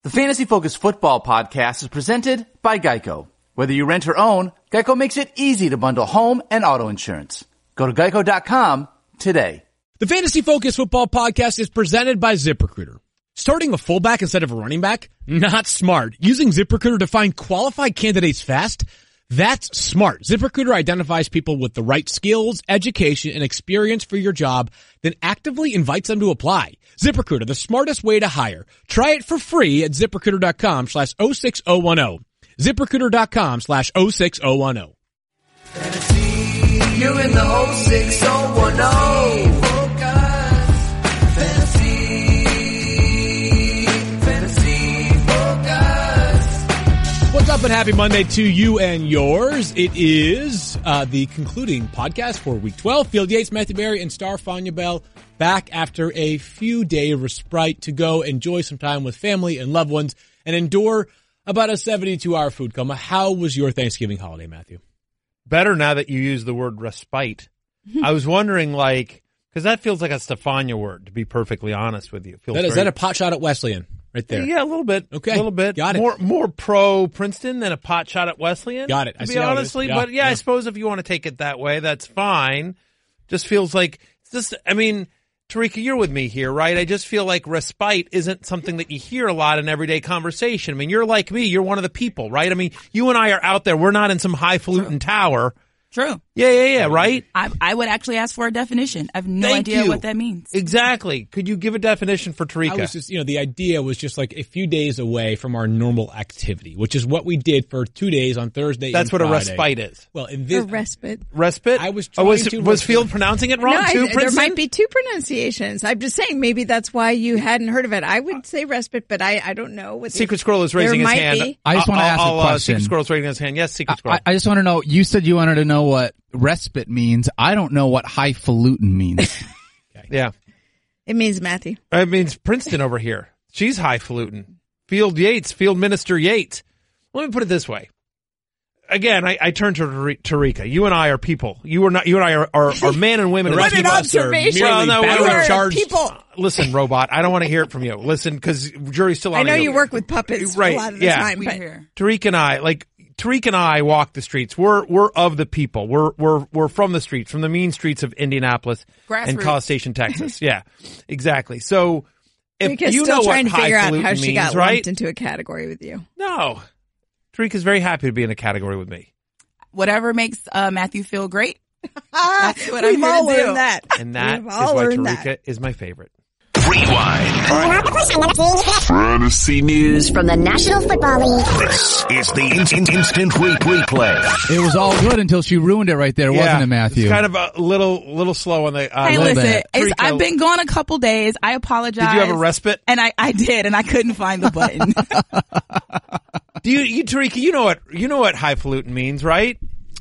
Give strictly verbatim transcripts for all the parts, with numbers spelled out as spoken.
The Fantasy Focus Football Podcast is presented by Geico. Whether you rent or own, Geico makes it easy to bundle home and auto insurance. Go to geico dot com today. The Fantasy Focus Football Podcast is presented by ZipRecruiter. Starting a fullback instead of a running back? Not smart. Using ZipRecruiter to find qualified candidates fast? That's smart. ZipRecruiter identifies people with the right skills, education, and experience for your job, then actively invites them to apply. ZipRecruiter, the smartest way to hire. Try it for free at ZipRecruiter.com slash 06010. ZipRecruiter.com slash 06010. Fantasy, you're in the oh six oh one oh. Focus. Fantasy, fantasy focus. What's up and happy Monday to you and yours. It is uh, the concluding podcast for week twelve. Field Yates, Matthew Berry, and Star Fania Bell back after a few day respite to go enjoy some time with family and loved ones and endure about a seventy-two hour food coma. How was your Thanksgiving holiday, Matthew? Better now that you use the word respite. I was wondering, like, because that feels like a Stefania word, to be perfectly honest with you. It feels That, is very, that a pot shot at Wesleyan right there? Yeah, a little bit. Okay. A little bit. Got it. More more pro Princeton than a pot shot at Wesleyan. Got it. To I be see how it is. honestly, Yeah, but yeah, yeah. I suppose if you want to take it that way, that's fine. Just feels like it's just. I mean, Tarika, you're with me here, right? I just feel like respite isn't something that you hear a lot in everyday conversation. I mean, you're like me. You're one of the people, right? I mean, you and I are out there. We're not in some highfalutin tower. True. Yeah, yeah, yeah, right? I, I would actually ask for a definition. I have no Thank idea you. what that means. Exactly. Could you give a definition for Tarika? I was just, you know, the idea was just like a few days away from our normal activity, which is what we did for two days on Thursday That's and what Friday. a respite is. Well, in this For respite. Respite? I was oh, was, trying to was respite. Field pronouncing it wrong no, too, I, there Princeton? might be two pronunciations. I'm just saying maybe that's why you hadn't heard of it. I would say respite, but I, I don't know. What the- Secret Squirrel is raising there his might hand. be. I just want to I'll- ask I'll, a uh, question. Secret Squirrel's raising his hand. Yes, Secret Squirrel. I, I just want to know, you said you wanted to know what respite means. I don't know what highfalutin means. yeah. It means Matthew. It means Princeton over here. She's highfalutin. Field Yates, Field Minister Yates. Let me put it this way. Again, I, I turn to Tari- Tarika. You and I are people. You are not. You and I are, are, are men and women. The of rest the of people. us are observation. merely Well, no, battery you are charged. people. Listen, robot. I don't want to hear it from you. Listen, because jury's still on I know you. you work with puppets Right, a lot of the yeah. time, We but hear. Tariq and I, like Tariq and I, walk the streets. We're we're of the people. We're we're we're from the streets, from the mean streets of Indianapolis and Grassroots. College Station, Texas. Yeah, exactly. So if Tarika's you still know trying what to figure out highfalutin how she means, got right? lumped into a category with you. No, Tariq is very happy to be in a category with me, Whatever makes uh, Matthew feel great. That's what I'm We've here all to do. learned that. and that We've is all why learned Tarika that. is my favorite. Rewind. Fantasy News from the National Football League. This is the instant, instant re- replay. It was all good until she ruined it right there, wasn't it, Matthew? It's kind of a little little slow on the. Uh, Hey, little listen, bit. it's, Tarika, I've been gone a couple days. I apologize. Did you have a respite? And I, I did, and I couldn't find the button. Do you, you Tarika? You know what you know what highfalutin means, right?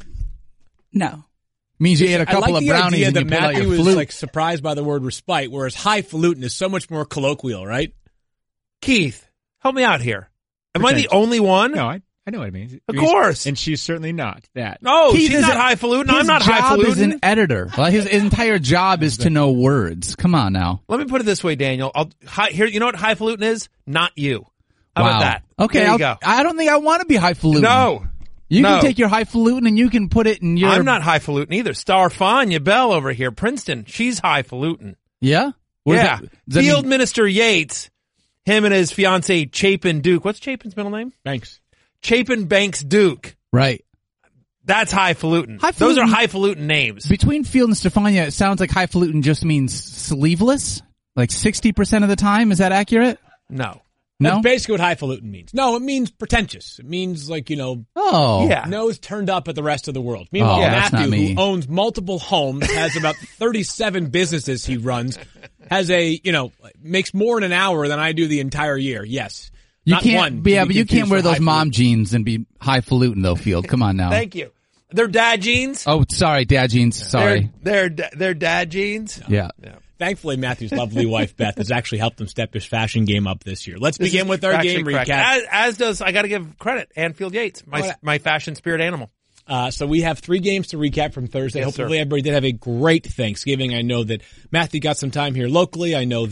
No. Means you ate a I couple like of the brownies idea and that you pulled out Matthew your was flute. like surprised by the word respite, whereas highfalutin is so much more colloquial, right? Keith, help me out here. Am I the Pretend. only one? No, I, I know what it means. Of course. And she's certainly not that. No, Keith she's is not a- highfalutin. I'm His not job highfalutin. is an editor. Well, his, his entire job is to know words. Come on now. Let me put it this way, Daniel. I'll hi, here. You know what highfalutin is? Not you. How wow. about that? Okay, there you I'll- go. I don't think I want to be highfalutin. No, You no. can take your highfalutin and you can put it in your... I'm not highfalutin either. Star Fania Bell over here, Princeton. She's highfalutin. Yeah? What does yeah. that- does that Field mean- Minister Yates, him and his fiancee Chapin Duke. What's Chapin's middle name? Thanks. Chapin Banks Duke. Right. That's highfalutin. Highfalutin- Those are highfalutin names. Between Field and Stefania, it sounds like highfalutin just means sleeveless. Like sixty percent of the time. Is that accurate? No. No? That's basically what highfalutin means. No, it means pretentious. It means like, you know, Oh. Yeah. nose turned up at the rest of the world. Meanwhile, Oh, that's Matthew, not me. who owns multiple homes, has about thirty-seven businesses he runs, has a, you know, makes more in an hour than I do the entire year. Yes. You Not can't, one. to yeah, be but you confused can't wear for those highfalutin. mom jeans and be highfalutin though, Field. Come on now. Thank you. They're dad jeans. Oh, sorry, dad jeans. Sorry. They're, they're, they're dad jeans. Yeah. Yeah. Thankfully, Matthew's lovely wife, Beth, has actually helped him step his fashion game up this year. Let's This begin is with our actually game correct. recap. As, as does, I got to give credit, Anfield Yates, my Oh, yeah. my fashion spirit animal. Uh, so we have three games to recap from Thursday. Yes, Hopefully sir. everybody did have a great Thanksgiving. I know that Matthew got some time here locally. I know that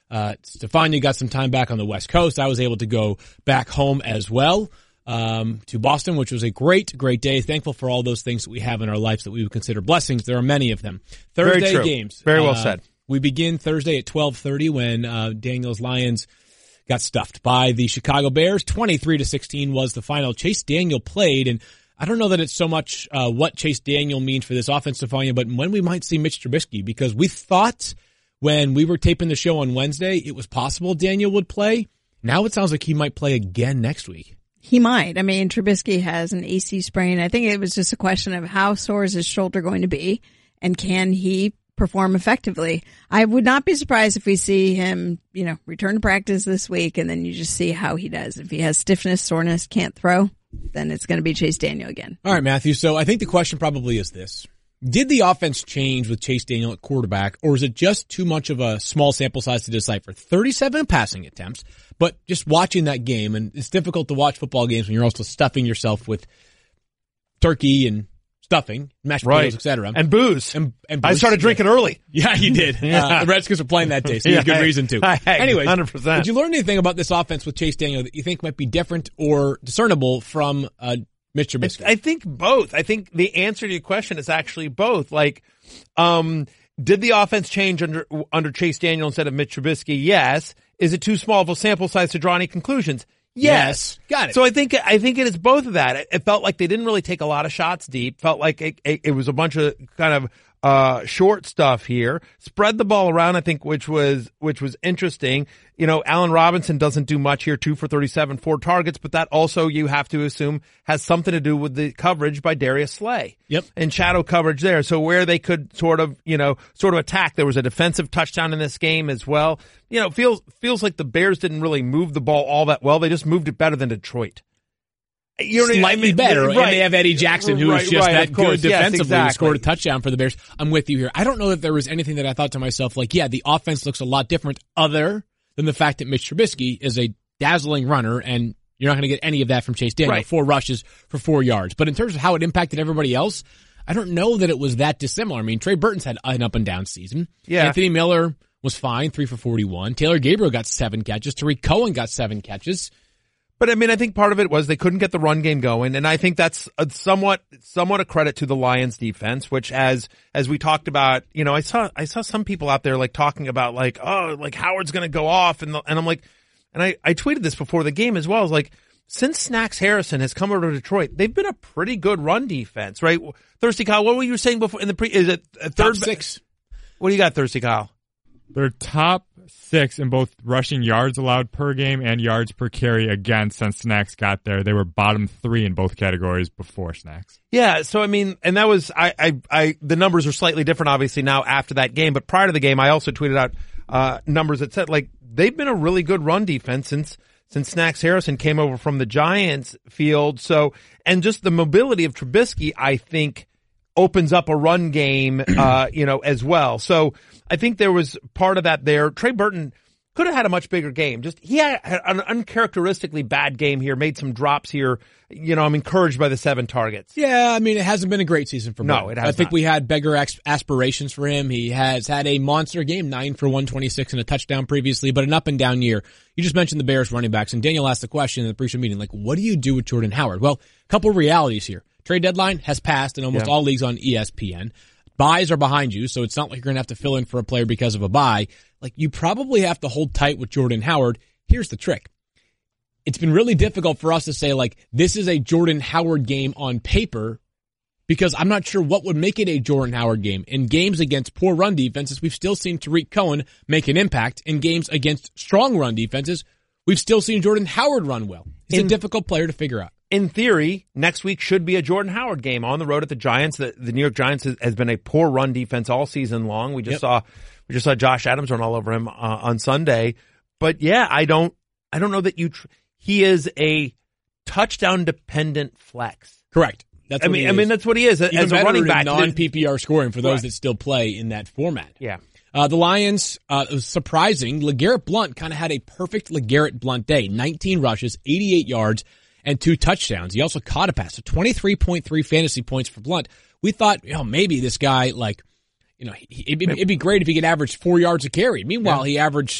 Uh, Stefania got some time back on the West Coast. I was able to go back home as well, um, to Boston, which was a great, great day. Thankful for all those things that we have in our lives that we would consider blessings. There are many of them. Thursday Very true. games. Very well uh, said. We begin Thursday at twelve thirty when, uh, Daniel's Lions got stuffed by the Chicago Bears. twenty-three to sixteen was the final. Chase Daniel played, and I don't know that it's so much, uh, what Chase Daniel means for this offense, Stefania, but when we might see Mitch Trubisky, because we thought when we were taping the show on Wednesday, it was possible Daniel would play. Now it sounds like he might play again next week. He might. I mean, Trubisky has an A C sprain. I think it was just a question of how sore is his shoulder going to be, and can he perform effectively. I would not be surprised if we see him, you know, return to practice this week, and then you just see how he does. If he has stiffness, soreness, can't throw, then it's going to be Chase Daniel again. All right, Matthew. So I think the question probably is this. Did the offense change with Chase Daniel at quarterback, or is it just too much of a small sample size to decipher? thirty-seven passing attempts, but just watching that game, and it's difficult to watch football games when you're also stuffing yourself with turkey and stuffing, mashed potatoes, right. et cetera. And booze. And, and booze. I started drinking yeah. early. Yeah, you did. yeah. Uh, the Redskins were playing that day, so you had yeah, good reason to. Hey, Anyways, one hundred percent. Did you learn anything about this offense with Chase Daniel that you think might be different or discernible from uh, Mitch Trubisky? I think both. I think the answer to your question is actually both. Like, um, did the offense change under under Chase Daniel instead of Mitch Trubisky? Yes. Is it too small of a sample size to draw any conclusions? Yes. yes. Got it. So I think, I think it is both of that. It, it felt like they didn't really take a lot of shots deep. Felt like it, it, it was a bunch of kind of, uh, short stuff here. Spread the ball around, I think, which was, which was interesting. You know, Allen Robinson doesn't do much here, two for thirty-seven, four targets, but that also you have to assume has something to do with the coverage by Darius Slay. Yep. And shadow coverage there. So where they could sort of, you know, sort of attack. There was a defensive touchdown in this game as well. You know, feels, feels like the Bears didn't really move the ball all that well. They just moved it better than Detroit. You know, Slightly I mean, better. Right. And they have Eddie Jackson, who right, is just right, that of course. good defensively. Yes, exactly. Scored a touchdown for the Bears. I'm with you here. I don't know that there was anything that I thought to myself, like, yeah, the offense looks a lot different other than the fact that Mitch Trubisky is a dazzling runner, and you're not going to get any of that from Chase Daniel. Right. Four rushes for four yards. But in terms of how it impacted everybody else, I don't know that it was that dissimilar. I mean, Trey Burton's had an up and down season. Yeah. Anthony Miller was fine, three for forty-one. Taylor Gabriel got seven catches. Tariq Cohen got seven catches. But I mean, I think part of it was they couldn't get the run game going, and I think that's a somewhat, somewhat a credit to the Lions defense, which as, as we talked about, you know, I saw, I saw some people out there like talking about like, oh, like Howard's going to go off, and the, and I'm like, and I, I tweeted this before the game as well, is like, since Snacks Harrison has come over to Detroit, they've been a pretty good run defense, right? Thirsty Kyle, what were you saying before in the pre, is it a third? Top six. What do you got, Thirsty Kyle? They're top six in both rushing yards allowed per game and yards per carry again since Snacks got there. They were bottom three in both categories before Snacks. Yeah, so I mean, and that was, I, I, I, the numbers are slightly different obviously now after that game, but prior to the game, I also tweeted out, uh, numbers that said like, they've been a really good run defense since, since Snacks Harrison came over from the Giants field. So, and just the mobility of Trubisky, I think, opens up a run game, uh, you know, as well. So I think there was part of that there. Trey Burton could have had a much bigger game. Just, he had an uncharacteristically bad game here, made some drops here. You know, I'm encouraged by the seven targets. Yeah, I mean, it hasn't been a great season for him. No, it has I think not. we had bigger ex- aspirations for him. He has had a monster game, nine for one twenty-six and a touchdown previously, but an up and down year. You just mentioned the Bears running backs, and Daniel asked the question in the pre-show meeting, like, what do you do with Jordan Howard? Well, a couple realities here. Trade deadline has passed in almost Yeah. all leagues on E S P N. Buys are behind you, so it's not like you're going to have to fill in for a player because of a buy. Like, you probably have to hold tight with Jordan Howard. Here's the trick. It's been really difficult for us to say, like, this is a Jordan Howard game on paper, because I'm not sure what would make it a Jordan Howard game. In games against poor run defenses, we've still seen Tariq Cohen make an impact. In games against strong run defenses, we've still seen Jordan Howard run well. He's In- a difficult player to figure out. In theory, next week should be a Jordan Howard game on the road at the Giants. The, the New York Giants has, has been a poor run defense all season long. We just Yep. saw, we just saw Josh Adams run all over him uh, on Sunday. But yeah, I don't, I don't know that you. Tr- he is a touchdown dependent flex. Correct. That's I what mean, he I is. mean that's what he is Even as a better running in back. non-P P R scoring for those Right. that still play in that format. Yeah. Uh, the Lions, uh, it was surprising. LeGarrette Blount kind of had a perfect LeGarrette Blount day. nineteen rushes, eighty-eight yards, and two touchdowns. He also caught a pass, so twenty-three point three fantasy points for Blount. We thought, you know, maybe this guy, like, you know, he, it'd, it'd be great if he could average four yards a carry. Meanwhile, Yeah. he averaged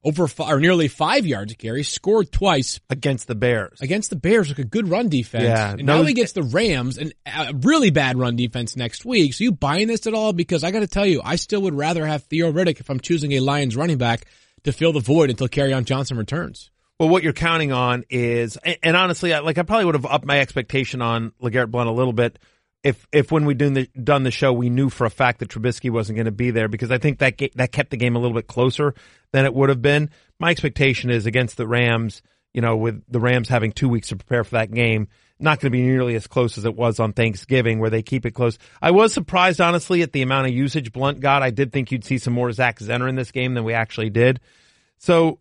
over five, or nearly five yards a carry, scored twice against the Bears. Against the Bears, like a good run defense. Yeah, and no, now he gets the Rams and a really bad run defense next week. So you buying this at all? Because I got to tell you, I still would rather have Theo Riddick if I'm choosing a Lions running back to fill the void until Kerryon Johnson returns. Well, what you're counting on is, and, and honestly, I, like I probably would have upped my expectation on LeGarrette Blount a little bit if if when we done the, done the show we knew for a fact that Trubisky wasn't going to be there, because I think that ga- that kept the game a little bit closer than it would have been. My expectation is against the Rams, you know, with the Rams having two weeks to prepare for that game, not going to be nearly as close as it was on Thanksgiving where they keep it close. I was surprised, honestly, at the amount of usage Blount got. I did think you'd see some more Zach Zenner in this game than we actually did. So,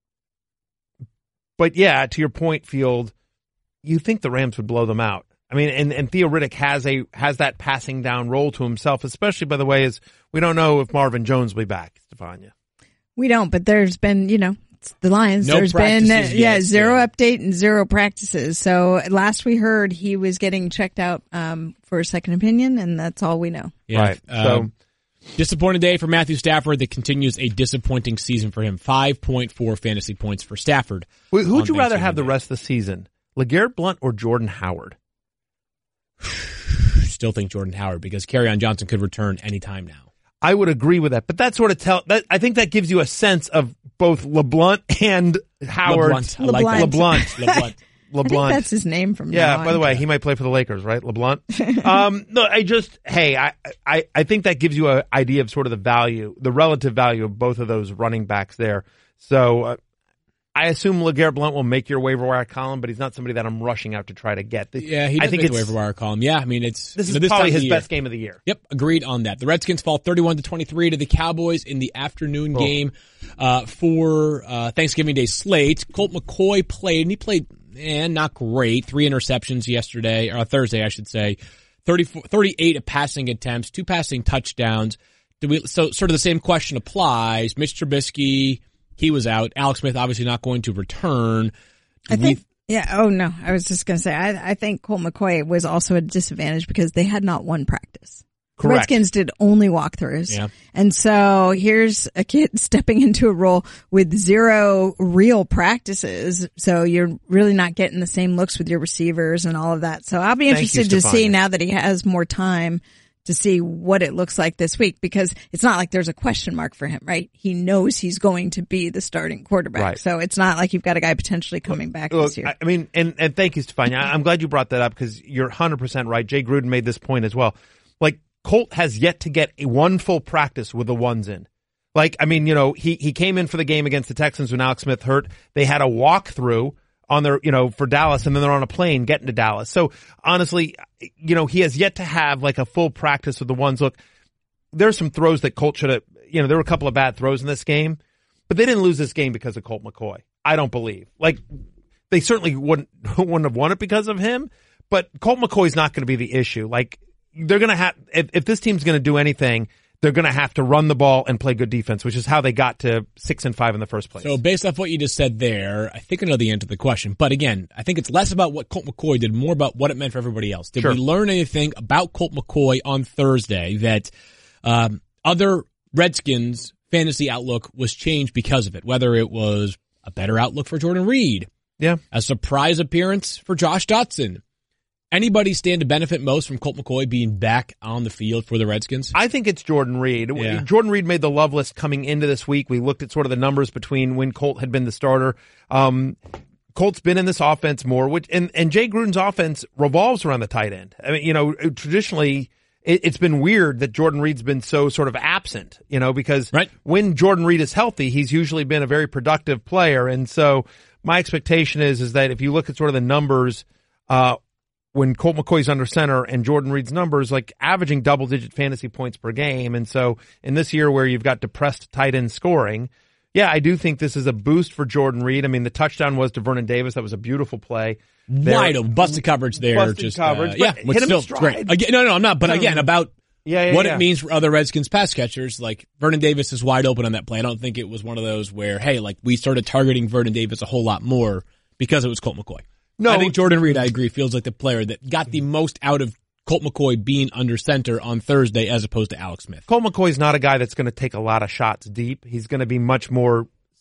but yeah, to your point, Field, you think the Rams would blow them out. I mean, and, and Theo Riddick has a has that passing down role to himself, especially, by the way, is we don't know if Marvin Jones will be back, Stefania. We don't, but there's been, you know, it's the Lions. No there's been, uh, practices yeah, yet, zero yeah. update and zero practices. So last we heard, he was getting checked out um, for a second opinion, and that's all we know. Yeah. Right. So. Um, Disappointing day for Matthew Stafford that continues a disappointing season for him. five point four fantasy points for Stafford. Wait, who would you rather have the Day. rest of the season? LeGarrette Blount or Jordan Howard? Still think Jordan Howard because Kerryon Johnson could return anytime now. I would agree with that, but that sort of tell that I think that gives you a sense of both LeBlunt and Howard. LeBlunt. I like that. LeBlunt. LeBlunt. LeBlunt. I think that's his name from Yeah, now by the on. way, he might play for the Lakers, right? LeBlunt. um, no, I just, hey, I, I, I think that gives you an idea of sort of the value, the relative value of both of those running backs there. So, uh, I assume LeGarrette Blount will make your waiver wire column, but he's not somebody that I'm rushing out to try to get. Yeah, he does I think make the it's, waiver wire column. Yeah, I mean, it's this you is know, this probably time of his the year. best game of the year. Yep, agreed on that. The Redskins fall thirty-one to twenty-three to the Cowboys in the afternoon Oh. game uh, for uh, Thanksgiving Day slate. Colt McCoy played, and he played, eh, not great. Three interceptions yesterday, or Thursday, I should say. thirty-four, thirty-eight passing attempts, two passing touchdowns. Do we? So sort of the same question applies. Mitch Trubisky, he was out. Alex Smith obviously not going to return. I We- think, yeah, oh no, I was just going to say, I, I think Colt McCoy was also at a disadvantage because they had not one practice. The Correct. Redskins did only walkthroughs. Yeah. And so here's a kid stepping into a role with zero real practices. So you're really not getting the same looks with your receivers and all of that. So I'll be Thank you, interested to see Stefania. now that he has more time to see what it looks like this week, because it's not like there's a question mark for him, right? He knows he's going to be the starting quarterback. Right. So it's not like you've got a guy potentially coming back Look, this year. I I mean, and, and thank you, Stefania. I- I'm glad you brought that up because you're one hundred percent right. Jay Gruden made this point as well. Like, Colt has yet to get a one full practice with the ones in. Like, I mean, you know, he, he came in for the game against the Texans when Alex Smith hurt. They had a walkthrough on their, you know, for Dallas, and then they're on a plane getting to Dallas. So honestly, you know, he has yet to have like a full practice with the ones. Look, there's some throws that Colt should have, you know, there were a couple of bad throws in this game, but they didn't lose this game because of Colt McCoy. I don't believe. Like, they certainly wouldn't, wouldn't have won it because of him, but Colt McCoy's not going to be the issue. Like, they're going to have, if, if this team's going to do anything, they're going to have to run the ball and play good defense, which is how they got to six and five in the first place. So based off what you just said there, I think I know the answer to the question. But again, I think it's less about what Colt McCoy did, more about what it meant for everybody else. Did Sure. we learn anything about Colt McCoy on Thursday that um, other Redskins fantasy outlook was changed because of it? Whether it was a better outlook for Jordan Reed, yeah, a surprise appearance for Josh Dotson. Anybody stand to benefit most from Colt McCoy being back on the field for the Redskins? I think it's Jordan Reed. Yeah. Jordan Reed made the love list coming into this week. We looked at sort of the numbers between when Colt had been the starter. Um, Colt's been in this offense more, which, and, and Jay Gruden's offense revolves around the tight end. I mean, you know, traditionally it, it's been weird that Jordan Reed's been so sort of absent, you know, because right. when Jordan Reed is healthy, he's usually been a very productive player. And so my expectation is, is that if you look at sort of the numbers, uh, when Colt McCoy's under center and Jordan Reed's numbers, like averaging double digit fantasy points per game. And so in this year where you've got depressed tight end scoring, yeah, I do think this is a boost for Jordan Reed. I mean, the touchdown was to Vernon Davis. That was a beautiful play. There. Wide open, busted coverage there. Busted just coverage, uh, yeah, but which hit him still in stride. great. Again, no, no, I'm not. But again, about yeah, yeah, what yeah. it means for other Redskins pass catchers, like Vernon Davis is wide open on that play. I don't think it was one of those where, hey, like we started targeting Vernon Davis a whole lot more because it was Colt McCoy. No, I think Jordan Reed, I agree, feels like the player that got the most out of Colt McCoy being under center on Thursday as opposed to Alex Smith. Colt McCoy's not a guy that's going to take a lot of shots deep. He's going to be much more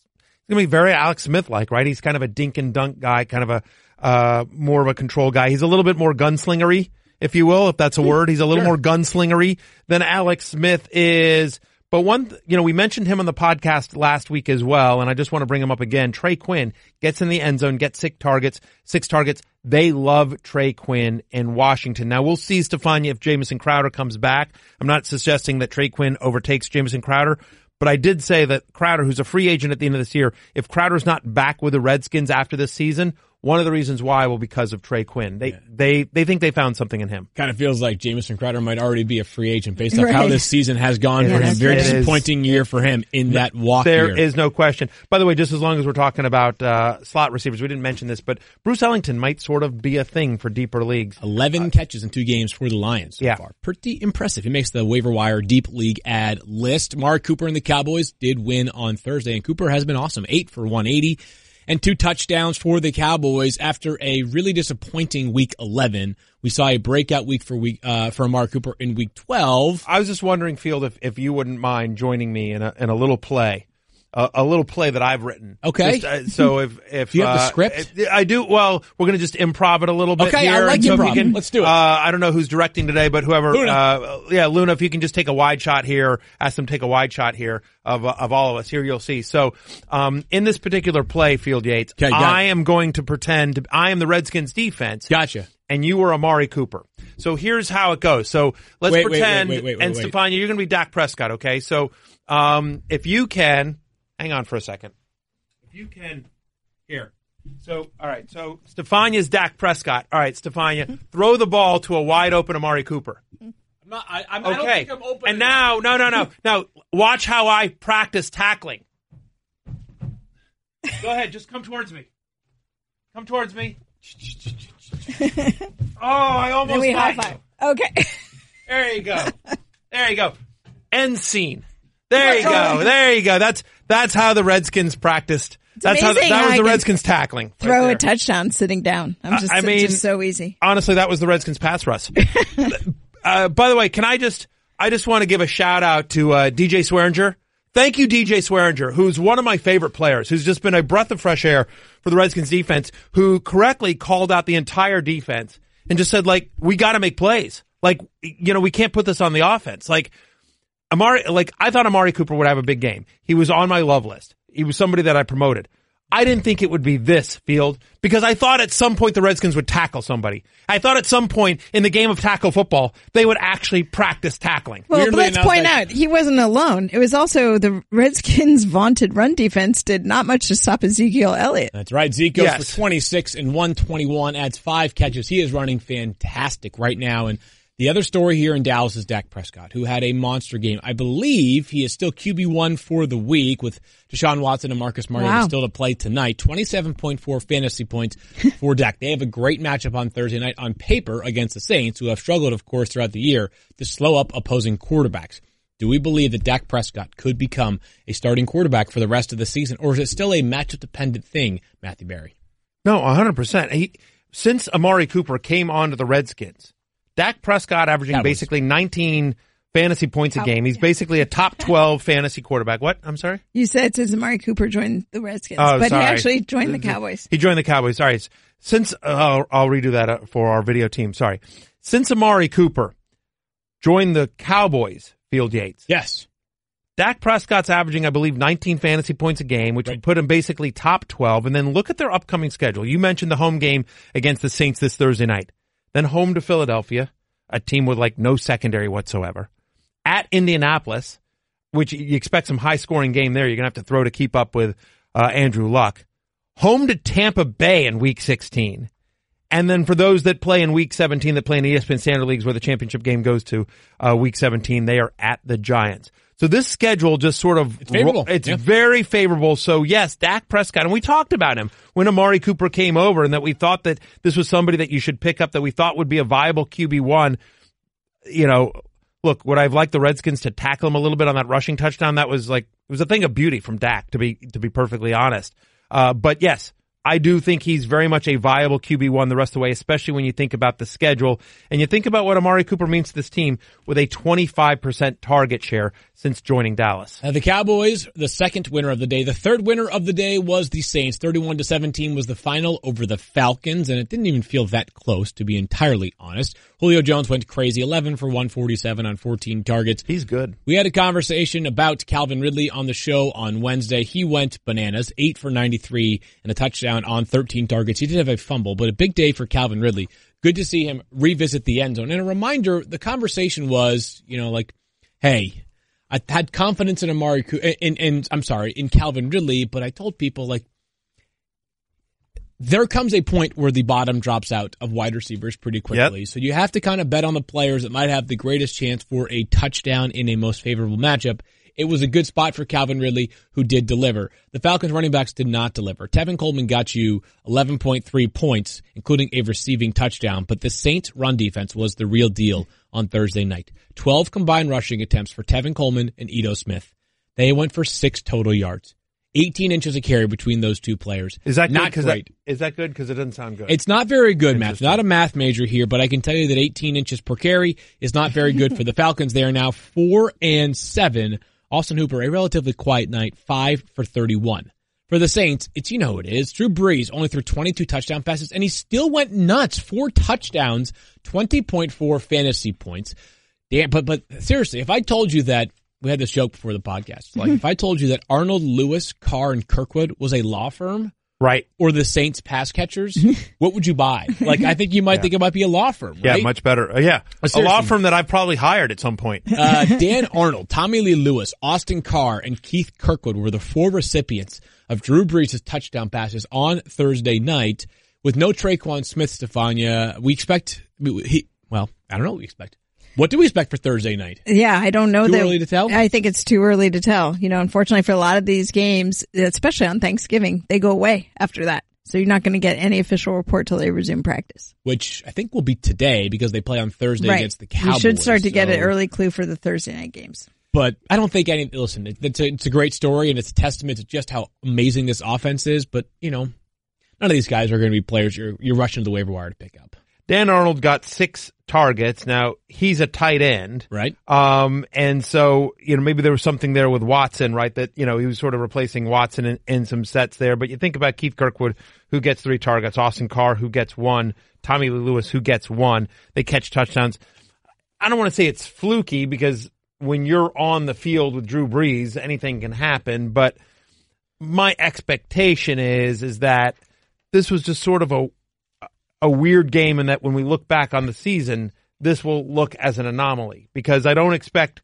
going to be very Alex Smith-like, right? He's kind of a dink and dunk guy, kind of a uh more of a control guy. He's a little bit more gunslingery, if you will, if that's a word. He's a little sure. more gunslingery than Alex Smith is. But one, th- you know, we mentioned him on the podcast last week as well, and I just want to bring him up again. Trey Quinn gets in the end zone, gets six targets, six targets. They love Trey Quinn in Washington. Now, we'll see, Stefania, if Jamison Crowder comes back. I'm not suggesting that Trey Quinn overtakes Jamison Crowder, but I did say that Crowder, who's a free agent at the end of this year, if Crowder's not back with the Redskins after this season, one of the reasons why will because of Trey Quinn. They, yeah. they, they think they found something in him. Kind of feels like Jamison Crowder might already be a free agent based off right. how this season has gone it for is, him. Very disappointing is. year for him in that walk There year. is no question. By the way, just as long as we're talking about, uh, slot receivers, we didn't mention this, but Bruce Ellington might sort of be a thing for deeper leagues. eleven uh, catches in two games for the Lions so yeah. far. Pretty impressive. He makes the waiver wire deep league ad list. Mark Cooper and the Cowboys did win on Thursday, and Cooper has been awesome. Eight for one eighty. And two touchdowns for the Cowboys after a really disappointing week eleven. We saw a breakout week for week, uh, for Amari Cooper in week twelve. I was just wondering, Field, if, if you wouldn't mind joining me in a, in a little play. Uh, a little play that I've written. Okay. Just, uh, so if, if, do you have uh, the script? If, I do. Well, we're going to just improv it a little bit okay, here. I like so improv. Can, Let's do it. Uh, I don't know who's directing today, but whoever, Luna. uh, yeah, Luna, if you can just take a wide shot here, ask them to take a wide shot here of, uh, of all of us. Here you'll see. So, um, in this particular play, Field Yates, okay, I am going to pretend to, I am the Redskins defense. Gotcha. And you were Amari Cooper. So here's how it goes. So let's wait, pretend, wait, wait, wait, wait, and wait. Stefania, you're going to be Dak Prescott, okay? So, um, if you can, hang on for a second. If you can, here. So, all right. So, Stefania's Dak Prescott. All right, Stefania, throw the ball to a wide open Amari Cooper. I'm not, I, I'm, okay. I don't think I'm open. And now, no, no, no. Now, watch how I practice tackling. Go ahead. Just come towards me. Come towards me. Oh, I almost then we got high five. you. Okay. There you go. There you go. End scene. There you go. There you go. That's that's how the Redskins practiced. It's That's how the, that how was I the can Redskins tackling. Throw right a touchdown sitting down. I'm just, I it's mean, just so easy. Honestly, that was the Redskins pass rush. uh, by the way, can I just, I just want to give a shout out to, uh, D J Swearinger. Thank you, D J Swearinger, who's one of my favorite players, who's just been a breath of fresh air for the Redskins defense, who correctly called out the entire defense and just said, like, we got to make plays. Like, you know, we can't put this on the offense. Like, Amari, like, I thought Amari Cooper would have a big game. He was on my love list. He was somebody that I promoted. I didn't think it would be this, Field, because I thought at some point the Redskins would tackle somebody. I thought at some point in the game of tackle football, they would actually practice tackling. Well, Weirdly let's enough, point they- out, he wasn't alone. It was also the Redskins' vaunted run defense did not much to stop Ezekiel Elliott. That's right. Zeke goes Yes. for twenty-six and one twenty-one, adds five catches. He is running fantastic right now. And the other story here in Dallas is Dak Prescott, who had a monster game. I believe he is still Q B one for the week with Deshaun Watson and Marcus Mariota Wow. still to play tonight. twenty-seven point four fantasy points for Dak. They have a great matchup on Thursday night on paper against the Saints, who have struggled, of course, throughout the year to slow up opposing quarterbacks. Do we believe that Dak Prescott could become a starting quarterback for the rest of the season, or is it still a matchup-dependent thing, Matthew Berry? No, one hundred percent. He, since Amari Cooper came on to the Redskins, Dak Prescott averaging Cowboys. basically nineteen fantasy points a game. He's basically a top twelve fantasy quarterback. What? I'm sorry? You said since Amari Cooper joined the Redskins, Oh, but sorry. he actually joined the Cowboys. He joined the Cowboys. Sorry. Since, uh, I'll, I'll redo that uh, for our video team. Sorry. Since Amari Cooper joined the Cowboys, Field Yates, Yes. Dak Prescott's averaging, I believe, nineteen fantasy points a game, which Right. would put him basically top twelve. And then look at their upcoming schedule. You mentioned the home game against the Saints this Thursday night. Then home to Philadelphia, a team with like no secondary whatsoever. At Indianapolis, which you expect some high-scoring game there. You're going to have to throw to keep up with uh, Andrew Luck. Home to Tampa Bay in Week sixteen. And then for those that play in Week seventeen, that play in the E S P N Standard Leagues where the championship game goes to uh, Week seventeen, they are at the Giants. So this schedule just sort of, It's favorable. it's Yeah. very favorable. So yes, Dak Prescott, and we talked about him when Amari Cooper came over and that we thought that this was somebody that you should pick up that we thought would be a viable Q B one. You know, look, would I have liked the Redskins to tackle him a little bit on that rushing touchdown? That was like, it was a thing of beauty from Dak, to be, to be perfectly honest. Uh, but yes, I do think he's very much a viable Q B one the rest of the way, especially when you think about the schedule and you think about what Amari Cooper means to this team with a twenty-five percent target share since joining Dallas. Uh, the Cowboys, the second winner of the day. The third winner of the day was the Saints. thirty-one to seventeen was the final over the Falcons, and it didn't even feel that close, to be entirely honest. Julio Jones went crazy, eleven for one forty-seven on fourteen targets. He's good. We had a conversation about Calvin Ridley on the show on Wednesday. He went bananas, eight for ninety-three and a touchdown on thirteen targets. He did have a fumble, but a big day for Calvin Ridley. Good to see him revisit the end zone. And a reminder, the conversation was, you know, like, hey, I had confidence in Amari, in, in, I'm sorry, in Calvin Ridley, but I told people, like, there comes a point where the bottom drops out of wide receivers pretty quickly. Yep. So you have to kind of bet on the players that might have the greatest chance for a touchdown in a most favorable matchup. It was a good spot for Calvin Ridley, who did deliver. The Falcons running backs did not deliver. Tevin Coleman got you eleven point three points, including a receiving touchdown, but the Saints run defense was the real deal on Thursday night. twelve combined rushing attempts for Tevin Coleman and Ito Smith. They went for six total yards. eighteen inches of carry between those two players. Is that not good? great? That, is that good? Because it doesn't sound good. It's not very good, Matt. Not a math major here, but I can tell you that eighteen inches per carry is not very good for the Falcons. They are now four and seven. Austin Hooper, a relatively quiet night, five for thirty-one. For the Saints, it's, you know who it is. Drew Brees only threw twenty-two touchdown passes, and he still went nuts. Four touchdowns, twenty point four fantasy points. Damn, but, but seriously, if I told you that, we had this joke before the podcast, like if I told you that Arnold, Lewis, Carr, and Kirkwood was a law firm, right, or the Saints pass catchers, what would you buy? Like, I think you might yeah. think it might be a law firm, right? Yeah, much better. Uh, yeah, a law firm that I've probably hired at some point. uh, Dan Arnold, Tommy Lee Lewis, Austin Carr, and Keith Kirkwood were the four recipients of Drew Brees' touchdown passes on Thursday night. With no Traquan Smith, Stefania, we expect, he, well, I don't know what we expect. What do we expect for Thursday night? Yeah, I don't know. Too that, early to tell? I think it's too early to tell. You know, unfortunately for a lot of these games, especially on Thanksgiving, they go away after that. So you're not going to get any official report till they resume practice. Which I think will be today because they play on Thursday right. against the Cowboys. You should start to so. get an early clue for the Thursday night games. But I don't think any, listen, it's a, it's a great story and it's a testament to just how amazing this offense is. But, you know, none of these guys are going to be players you're, you're rushing to the waiver wire to pick up. Dan Arnold got six targets. Now, he's a tight end. Right. Um, and so, you know, maybe there was something there with Watson, right? That, you know, he was sort of replacing Watson in, in some sets there. But you think about Keith Kirkwood, who gets three targets, Austin Carr, who gets one, Tommy Lee Lewis, who gets one. They catch touchdowns. I don't want to say it's fluky because when you're on the field with Drew Brees, anything can happen. But my expectation is, is that this was just sort of a, a weird game, and that when we look back on the season, this will look as an anomaly because I don't expect,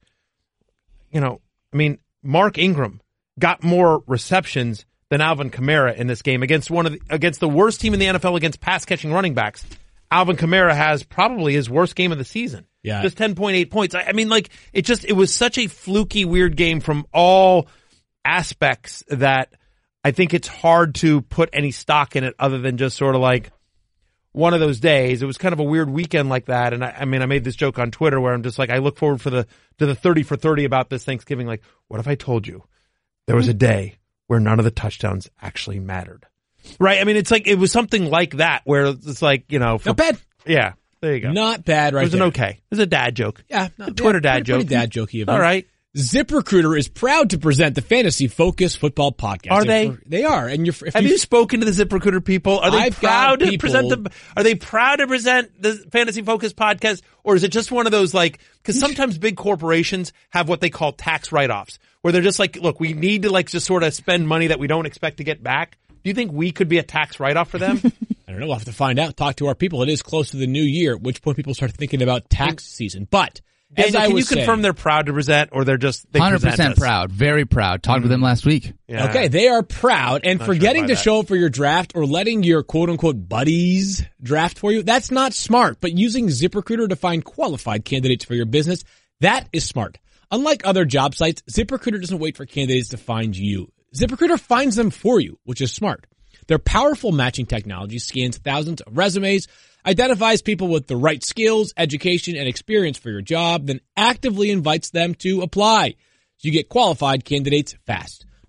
you know, I mean, Mark Ingram got more receptions than Alvin Kamara in this game against one of the, against the worst team in the N F L against pass catching running backs. Alvin Kamara has probably his worst game of the season. Yeah. Just ten point eight points. I, I mean, like, it just, it was such a fluky, weird game from all aspects that I think it's hard to put any stock in it other than just sort of like, one of those days. It was kind of a weird weekend like that. And I, I mean, I made this joke on Twitter where I'm just like, I look forward for the, to the thirty for thirty about this Thanksgiving. Like, what if I told you there was a day where none of the touchdowns actually mattered? Right. I mean, it's like, it was something like that where it's like, you know, for, not bad. Yeah. There you go. Not bad, right? It was there. an okay. It was a dad joke. Yeah. Not, a Twitter yeah, dad pretty, joke. Pretty dad jokey of All right. ZipRecruiter is proud to present the Fantasy Focus Football Podcast. Are they? For, they are. And you're, if have you, you spoken to the ZipRecruiter people? Are they I've proud to people, present the? Are they proud to present the Fantasy Focus Podcast, or is it just one of those like? Because sometimes big corporations have what they call tax write-offs, where they're just like, look, we need to like just sort of spend money that we don't expect to get back. Do you think we could be a tax write-off for them? I don't know. We'll have to find out. Talk to our people. It is close to the new year, at which point people start thinking about tax season. But as Daniel, I can was you confirm saying, they're proud to present, or they're just they one hundred present percent us? proud, very proud. Talked Mm-hmm. with them last week. Yeah. Okay, they are proud, and Not forgetting sure to that. show up for your draft or letting your quote-unquote buddies draft for you, that's not smart. But using ZipRecruiter to find qualified candidates for your business, that is smart. Unlike other job sites, ZipRecruiter doesn't wait for candidates to find you. ZipRecruiter finds them for you, which is smart. Their powerful matching technology scans thousands of resumes, identifies people with the right skills, education, and experience for your job, then actively invites them to apply. So you get qualified candidates fast.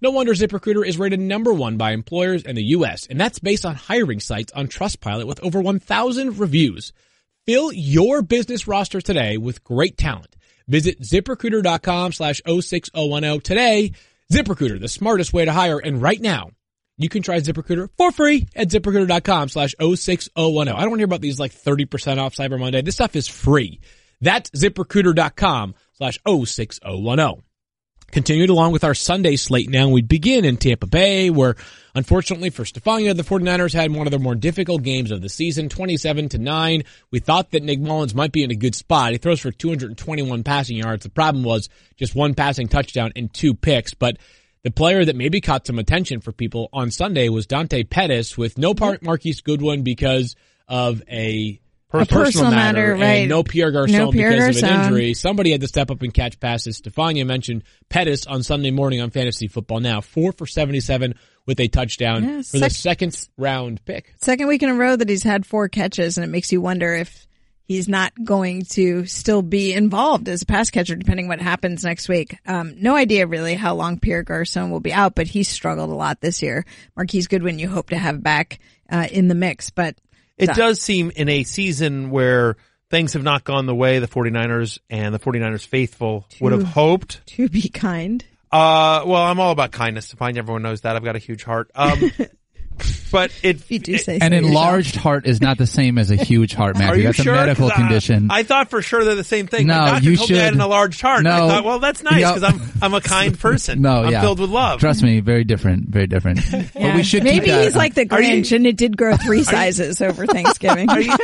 No wonder ZipRecruiter is rated number one by employers in the U S, and that's based on hiring sites on Trustpilot with over one thousand reviews. Fill your business roster today with great talent. Visit ZipRecruiter.com slash 06010 today. ZipRecruiter, the smartest way to hire. And right now, you can try ZipRecruiter for free at ZipRecruiter.com slash 06010. I don't want to hear about these like thirty percent off Cyber Monday. This stuff is free. That's ZipRecruiter.com slash 06010. Continued along with our Sunday slate now, we begin in Tampa Bay, where unfortunately for Stephania, the 49ers had one of their more difficult games of the season, twenty-seven to nine. We thought that Nick Mullins might be in a good spot. He throws for two hundred twenty-one passing yards. The problem was just one passing touchdown and two picks, but the player that maybe caught some attention for people on Sunday was Dante Pettis with no part Marquise Goodwin because of a A personal, personal matter, matter, right. and no Pierre Garçon No Pierre because of an Garçon. injury. Somebody had to step up and catch passes. Stefania mentioned Pettis on Sunday morning on Fantasy Football Now, four for seventy-seven with a touchdown Yeah, for the sec- second round pick. Second week in a row that he's had four catches, and it makes you wonder if he's not going to still be involved as a pass catcher, depending what happens next week. Um, no idea really how long Pierre Garçon will be out, but he's struggled a lot this year. Marquise Goodwin, you hope to have back uh, in the mix, but it does seem in a season where things have not gone the way the 49ers and the 49ers faithful To- would have hoped. to be kind. Uh, well, I'm all about kindness. To find everyone knows that. I've got a huge heart. Um, but it, You do it- say An so enlarged heart is not the same as a huge heart, Are Matthew. you That's sure? a medical 'Cause I- condition. I, thought for sure they're the same thing. No, My doctor you told me I had should- an enlarged heart. No. I thought, well, that's nice No. because I'm I'm a kind person. No, I'm yeah. filled with love. Trust me, very different, very different. But Yeah. we should Maybe keep that. he's like the Are you- Grinch, and it did grow three sizes over Thanksgiving. Are you,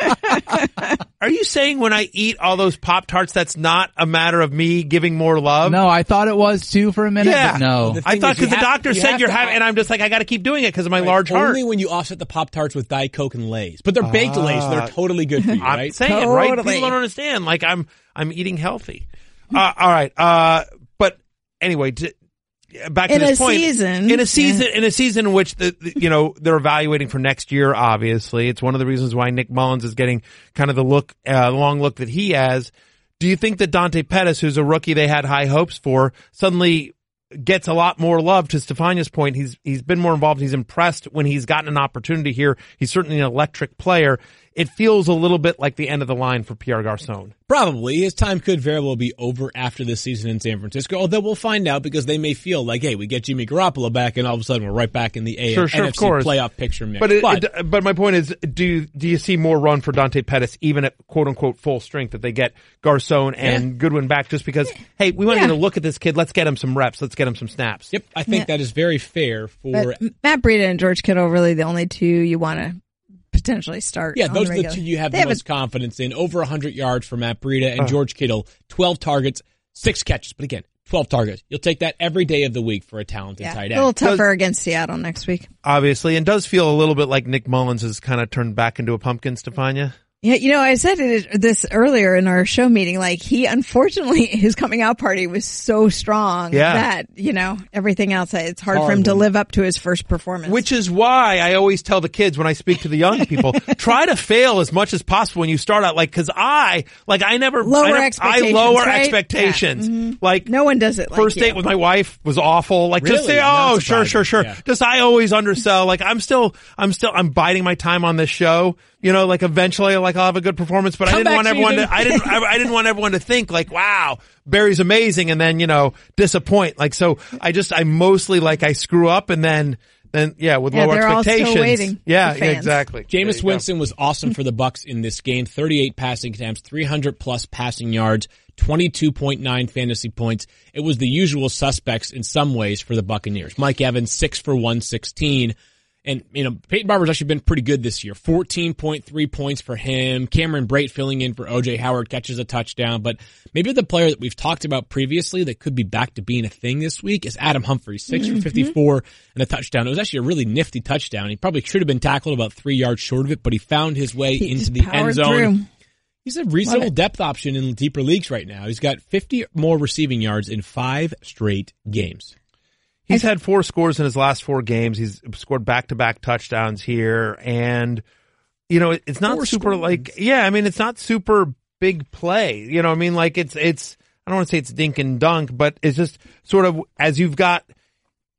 are you saying when I eat all those Pop Tarts, that's not a matter of me giving more love? No, I thought it was too for a minute, Yeah. but no. The I thing thought is, you because the have- doctor you said have you're to having, off- and I'm just like, I got to keep doing it because of my Right. large heart. Only when you offset the Pop-Tarts with Diet Coke and Lay's. But they're baked Lay's, so they're totally good for you, I'm right? saying, right? Totally. People don't understand. Like, I'm, I'm eating healthy. Uh, all right. Uh, but anyway, to, back to In this a point. season, in a season, yeah. in a season in which the, the, you know, they're evaluating for next year, obviously. It's one of the reasons why Nick Mullins is getting kind of the look, uh, long look that he has. Do you think that Dante Pettis, who's a rookie they had high hopes for, suddenly gets a lot more love? To Stefania's point, he's he's been more involved. He's impressed when he's gotten an opportunity here. He's certainly an electric player. It feels a little bit like the end of the line for Pierre Garçon. Probably. His time could very well be over after this season in San Francisco, although we'll find out because they may feel like, hey, we get Jimmy Garoppolo back and all of a sudden we're right back in the A- Sure, sure, N F C of course. playoff picture mix. But it, it, but my point is, do do you see more run for Dante Pettis even at quote unquote full strength if they get Garçon and Yeah. Goodwin back? Just because, hey, we want to Yeah. get a look at this kid. Let's get him some reps. Let's get him some snaps. Yep, I think Yeah. that is very fair for... But Matt Breida and George Kittle are really the only two you want to potentially start. Yeah, on those are the regular. two you have They the have a- most confidence in. Over one hundred yards for Matt Breida and Uh. George Kittle, twelve targets, six catches. But again, twelve targets. You'll take that every day of the week for a talented yeah, tight a little end. tougher against Seattle next week. Obviously, and does feel a little bit like Nick Mullins has kind of turned back into a pumpkin, Stefania. Yeah, you know, I said it, this earlier in our show meeting. Like, he, unfortunately, his coming out party was so strong Yeah. that, you know, everything else, it's hard, Hard for him to when- live up to his first performance. Which is why I always tell the kids when I speak to the young people, try to fail as much as possible when you start out. Like, cause I, like, I never, Lower I, never- expectations, I lower right? expectations. Yeah. Mhm. Like, no one does it like first you. date with my wife was awful. Like, just Really? say, Not oh, sure, sure, sure. surprising. Yeah. Just, I always undersell. Like, I'm still, I'm still, I'm biding my time on this show. You know, like, eventually, like, I'll have a good performance, but I Come didn't back want everyone season. to, I didn't, I, I didn't want everyone to think like, wow, Barry's amazing, and then, you know, disappoint. Like, so I just, I mostly, like, I screw up and then, then, yeah, with Yeah, low they're all still expectations. waiting yeah, for fans. exactly. There you Jameis go. Winston was awesome for the Bucks in this game. thirty-eight passing attempts, three hundred plus passing yards, twenty-two point nine fantasy points. It was the usual suspects in some ways for the Buccaneers. Mike Evans, six for one sixteen. And, you know, Peyton Barber's actually been pretty good this year. fourteen point three points for him. Cameron Brate filling in for O J Howard, catches a touchdown. But maybe the player that we've talked about previously that could be back to being a thing this week is Adam Humphries. six for fifty-four and a touchdown. It was actually a really nifty touchdown. He probably should have been tackled about three yards short of it, but he found his way He into just the end powered zone. through. He's a reasonable Love it. depth option in deeper leagues right now. He's got fifty more receiving yards in five straight games. He's had four scores in his last four games. He's scored back-to-back touchdowns here. And, you know, it, it's not Four super scores. like, yeah, I mean, it's not super big play. You know, I mean, like it's, it's, I don't want to say it's dink and dunk, but it's just sort of as you've got,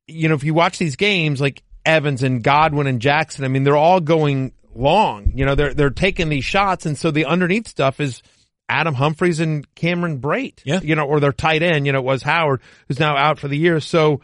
you know, if you watch these games, like Evans and Godwin and Jackson, I mean, they're all going long. You know, they're they're taking these shots, and so the underneath stuff is Adam Humphries and Cameron Brate. Yeah. You know, or their tight end, you know, it was Howard, who's now out for the year. So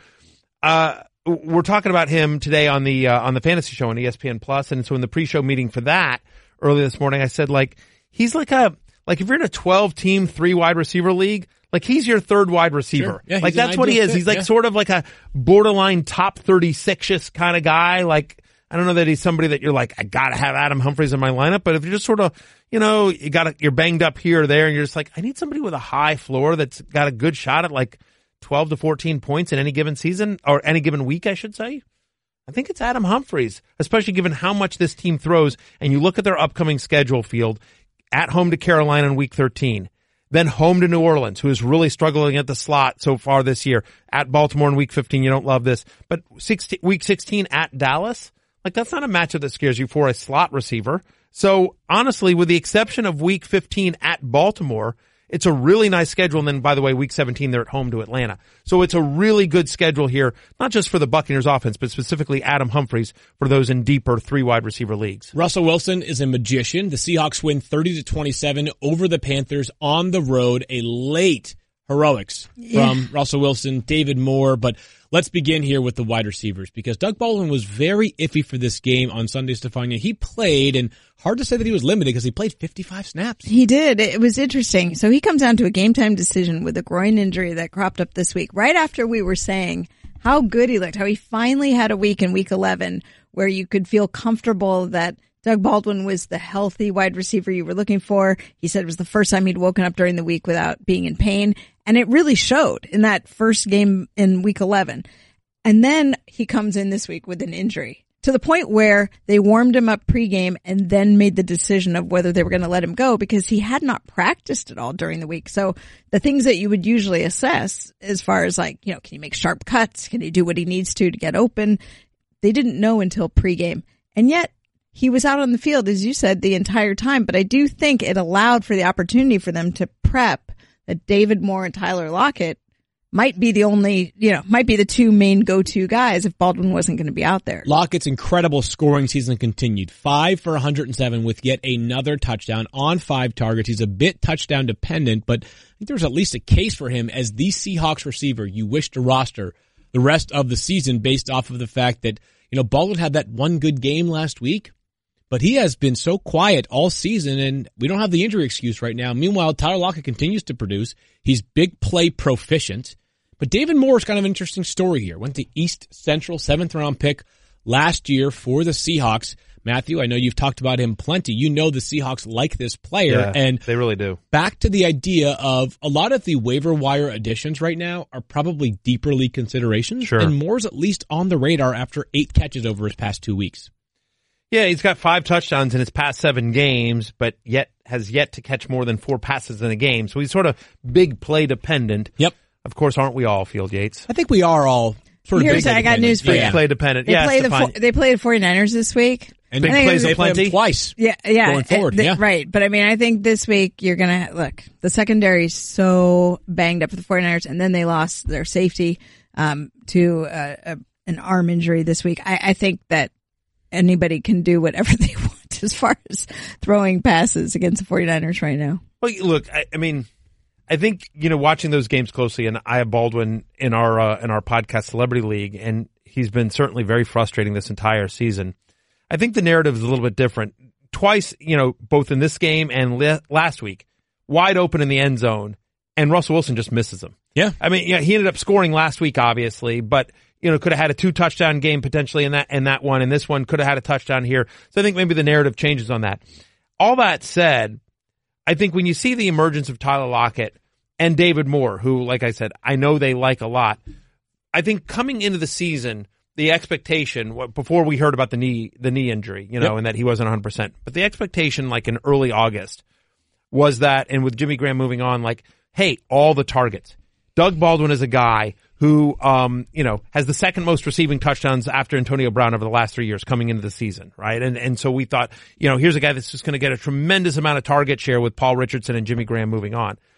uh we're talking about him today on the uh, on the fantasy show on E S P N Plus, and so in the pre-show meeting for that early this morning, I said, like, he's like a like if you're in a twelve team three wide receiver league, like he's your third wide receiver. Sure. Yeah, like he's an that's what he ideal is. fit, He's like yeah. sort of like a borderline top thirty-six-ish kind of guy. Like, I don't know that he's somebody that you're like, I gotta have Adam Humphries in my lineup, but if you're just sort of, you know, you got you're banged up here or there, and you're just like, I need somebody with a high floor that's got a good shot at like twelve to fourteen points in any given season or any given week, I should say. I think it's Adam Humphries, especially given how much this team throws. And you look at their upcoming schedule, Field, at home to Carolina in week thirteen, then home to New Orleans, who is really struggling at the slot so far this year, at Baltimore in week fifteen. You don't love this, but sixteen, week sixteen at Dallas, like that's not a matchup that scares you for a slot receiver. So honestly, with the exception of week fifteen at Baltimore, it's a really nice schedule. And then, by the way, week seventeen, they're at home to Atlanta. So it's a really good schedule here, not just for the Buccaneers offense, but specifically Adam Humphries for those in deeper three wide receiver leagues. Russell Wilson is a magician. The Seahawks win thirty to twenty-seven over the Panthers on the road. A late heroics Yeah. from Russell Wilson, David Moore. But let's begin here with the wide receivers, because Doug Baldwin was very iffy for this game on Sunday, Stefania. He played, and hard to say that he was limited because he played fifty-five snaps. He did. It was interesting. So he comes down to a game time decision with a groin injury that cropped up this week, right after we were saying how good he looked, how he finally had a week in week eleven where you could feel comfortable that Doug Baldwin was the healthy wide receiver you were looking for. He said it was the first time he'd woken up during the week without being in pain. And it really showed in that first game in week eleven. And then he comes in this week with an injury to the point where they warmed him up pregame and then made the decision of whether they were going to let him go because he had not practiced at all during the week. So the things that you would usually assess as far as like, you know, can he make sharp cuts? Can he do what he needs to to get open? They didn't know until pregame. And yet he was out on the field, as you said, the entire time. But I do think it allowed for the opportunity for them to prep that David Moore and Tyler Lockett might be the only, you know, might be the two main go-to guys if Baldwin wasn't going to be out there. Lockett's incredible scoring season continued. Five for one hundred seven with yet another touchdown on five targets. He's a bit touchdown dependent, but I think there's at least a case for him as the Seahawks receiver you wish to roster the rest of the season based off of the fact that, you know, Baldwin had that one good game last week, but he has been so quiet all season, and we don't have the injury excuse right now. Meanwhile, Tyler Lockett continues to produce. He's big play proficient. But David Moore is kind of an interesting story here. Went to East Central, seventh round pick last year for the Seahawks. Matthew, I know you've talked about him plenty. You know the Seahawks like this player. Yeah, and they really do. Back to the idea of a lot of the waiver wire additions right now are probably deeper league considerations. Sure. And Moore's at least on the radar after eight catches over his past two weeks. Yeah, he's got five touchdowns in his past seven games, but yet has yet to catch more than four passes in a game. So he's sort of big play dependent. Yep. Of course, aren't we all, Field Yates? I think we are all sort of Here's big I got news for Big you. play dependent. They Yeah, play the Stefan. fo- they play the 49ers this week. And Big I think plays it they are play him plenty. twice. Yeah, yeah. Going forward, Uh, th- yeah. Right. But I mean, I think this week you're going to, look, the secondary is so banged up for the 49ers, and then they lost their safety um, to uh, a, an arm injury this week. I, I think that anybody can do whatever they want as far as throwing passes against the 49ers right now. Well, look, I, I mean, I think, you know, watching those games closely, and I have Baldwin in our uh, in our podcast Celebrity League, and he's been certainly very frustrating this entire season. I think the narrative is a little bit different. Twice, you know, both in this game and li- last week, wide open in the end zone, and Russell Wilson just misses him. Yeah. I mean, yeah, he ended up scoring last week, obviously, but, you know, could have had a two touchdown game potentially in that, in that one, and this one could have had a touchdown here. So I think maybe the narrative changes on that. All that said, I think when you see the emergence of Tyler Lockett and David Moore, who, like I said, I know they like a lot, I think coming into the season, the expectation, before we heard about the knee, the knee injury, you know, Yep. and that he wasn't one hundred percent, but the expectation, like in early August, was that, and with Jimmy Graham moving on, like, hey, all the targets. Doug Baldwin is a guy who, um, you know, has the second most receiving touchdowns after Antonio Brown over the last three years coming into the season, right? And and so we thought, you know, here's a guy that's just going to get a tremendous amount of target share with Paul Richardson and Jimmy Graham moving on.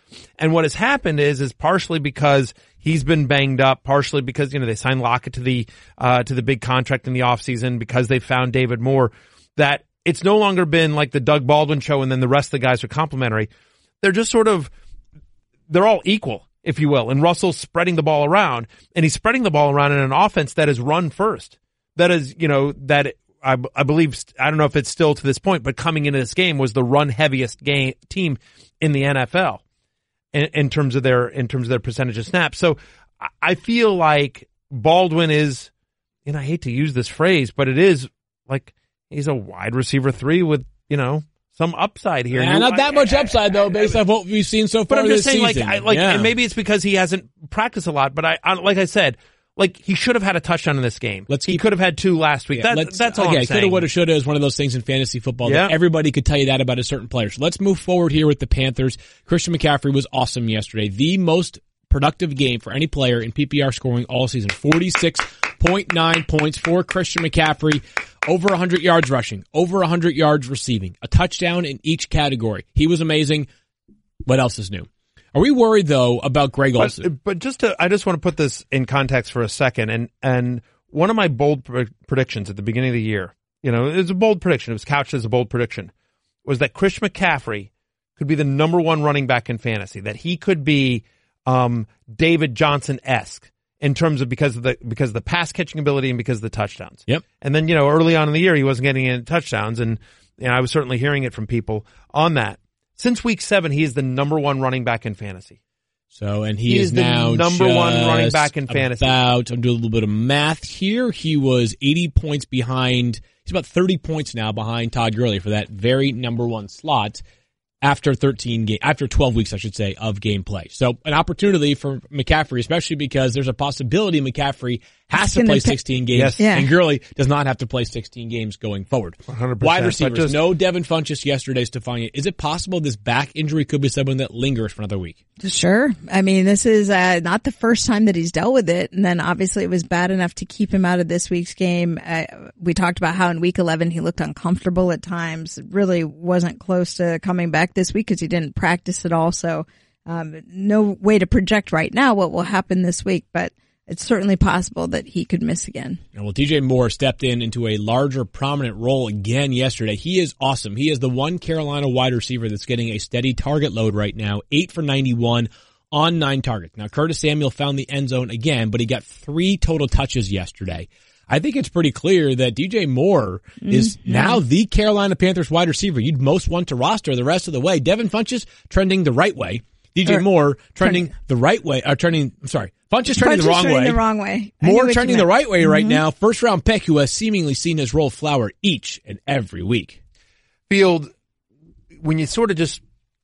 And what has happened is, is partially because he's been banged up, partially because, you know, they signed Lockett to the, uh, to the big contract in the offseason because they found David Moore, that it's no longer been like the Doug Baldwin show and then the rest of the guys are complimentary. They're just sort of, they're all equal, if you will. And Russell's spreading the ball around, and he's spreading the ball around in an offense that is run first. That is, you know, that I, I believe, I don't know if it's still to this point, but coming into this game was the run heaviest game team in the N F L in, in terms of their, in terms of their percentage of snaps. So I feel like Baldwin is, and I hate to use this phrase, but it is like he's a wide receiver three with, you know, some upside here. Yeah, not that much upside though, based on what we've seen so far. But I'm just this saying, season. like, I, like, yeah. and maybe it's because he hasn't practiced a lot. But I, I like I said, like he should have had a touchdown in this game. Let's he keep, could have had two last week. Yeah, that, that's all okay, I'm saying. Coulda, woulda, shoulda is one of those things in fantasy football Yeah. that everybody could tell you that about a certain player. So let's move forward here with the Panthers. Christian McCaffrey was awesome yesterday. The most productive game for any player in P P R scoring all season. forty-six point nine points for Christian McCaffrey. Over one hundred yards rushing, over one hundred yards receiving, a touchdown in each category. He was amazing. What else is new? Are we worried though about Greg Olsen? But, but just to, I just want to put this in context for a second. And, and one of my bold pre- predictions at the beginning of the year, you know, it was a bold prediction. It was couched as a bold prediction, was that Christian McCaffrey could be the number one running back in fantasy, that he could be, um, David Johnson-esque. In terms of because of the because of the pass catching ability and because of the touchdowns. Yep. And then, you know, early on in the year he wasn't getting any touchdowns, and you know, I was certainly hearing it from people on that. Since week seven, he is the number one running back in fantasy. So, and he, he is, is now the number one running back in just fantasy. About, I'm doing a little bit of math here. He was eighty points behind. He's about thirty points now behind Todd Gurley for that very number one slot. After thirteen game, after twelve weeks, I should say, of gameplay. So an opportunity for McCaffrey, especially because there's a possibility McCaffrey has to play sixteen games, yes. Yeah. and Gurley does not have to play sixteen games going forward. one hundred percent. Wide receivers, Just, no Devin Funchess yesterday, Stefania. Is it possible this back injury could be someone that lingers for another week? Sure. I mean, this is uh, not the first time that he's dealt with it. And then obviously it was bad enough to keep him out of this week's game. Uh, we talked about how in week eleven he looked uncomfortable at times. Really wasn't close to coming back this week because he didn't practice at all. So um, no way to project right now what will happen this week. But it's certainly possible that he could miss again. Well, D J Moore stepped in into a larger, prominent role again yesterday. He is awesome. He is the one Carolina wide receiver that's getting a steady target load right now, eight for ninety-one on nine targets. Now, Curtis Samuel found the end zone again, but he got three total touches yesterday. I think it's pretty clear that D J Moore is mm-hmm. now the Carolina Panthers wide receiver you'd most want to roster the rest of the way. Devin Funchess trending the right way. D J or, Moore trending turn, the right way, or turning, I'm sorry, Funchess trending Funchess the wrong trending way. the wrong way. Moore trending the right way right mm-hmm. now. First round pick who has seemingly seen his role flower each and every week. Field, when you sort of just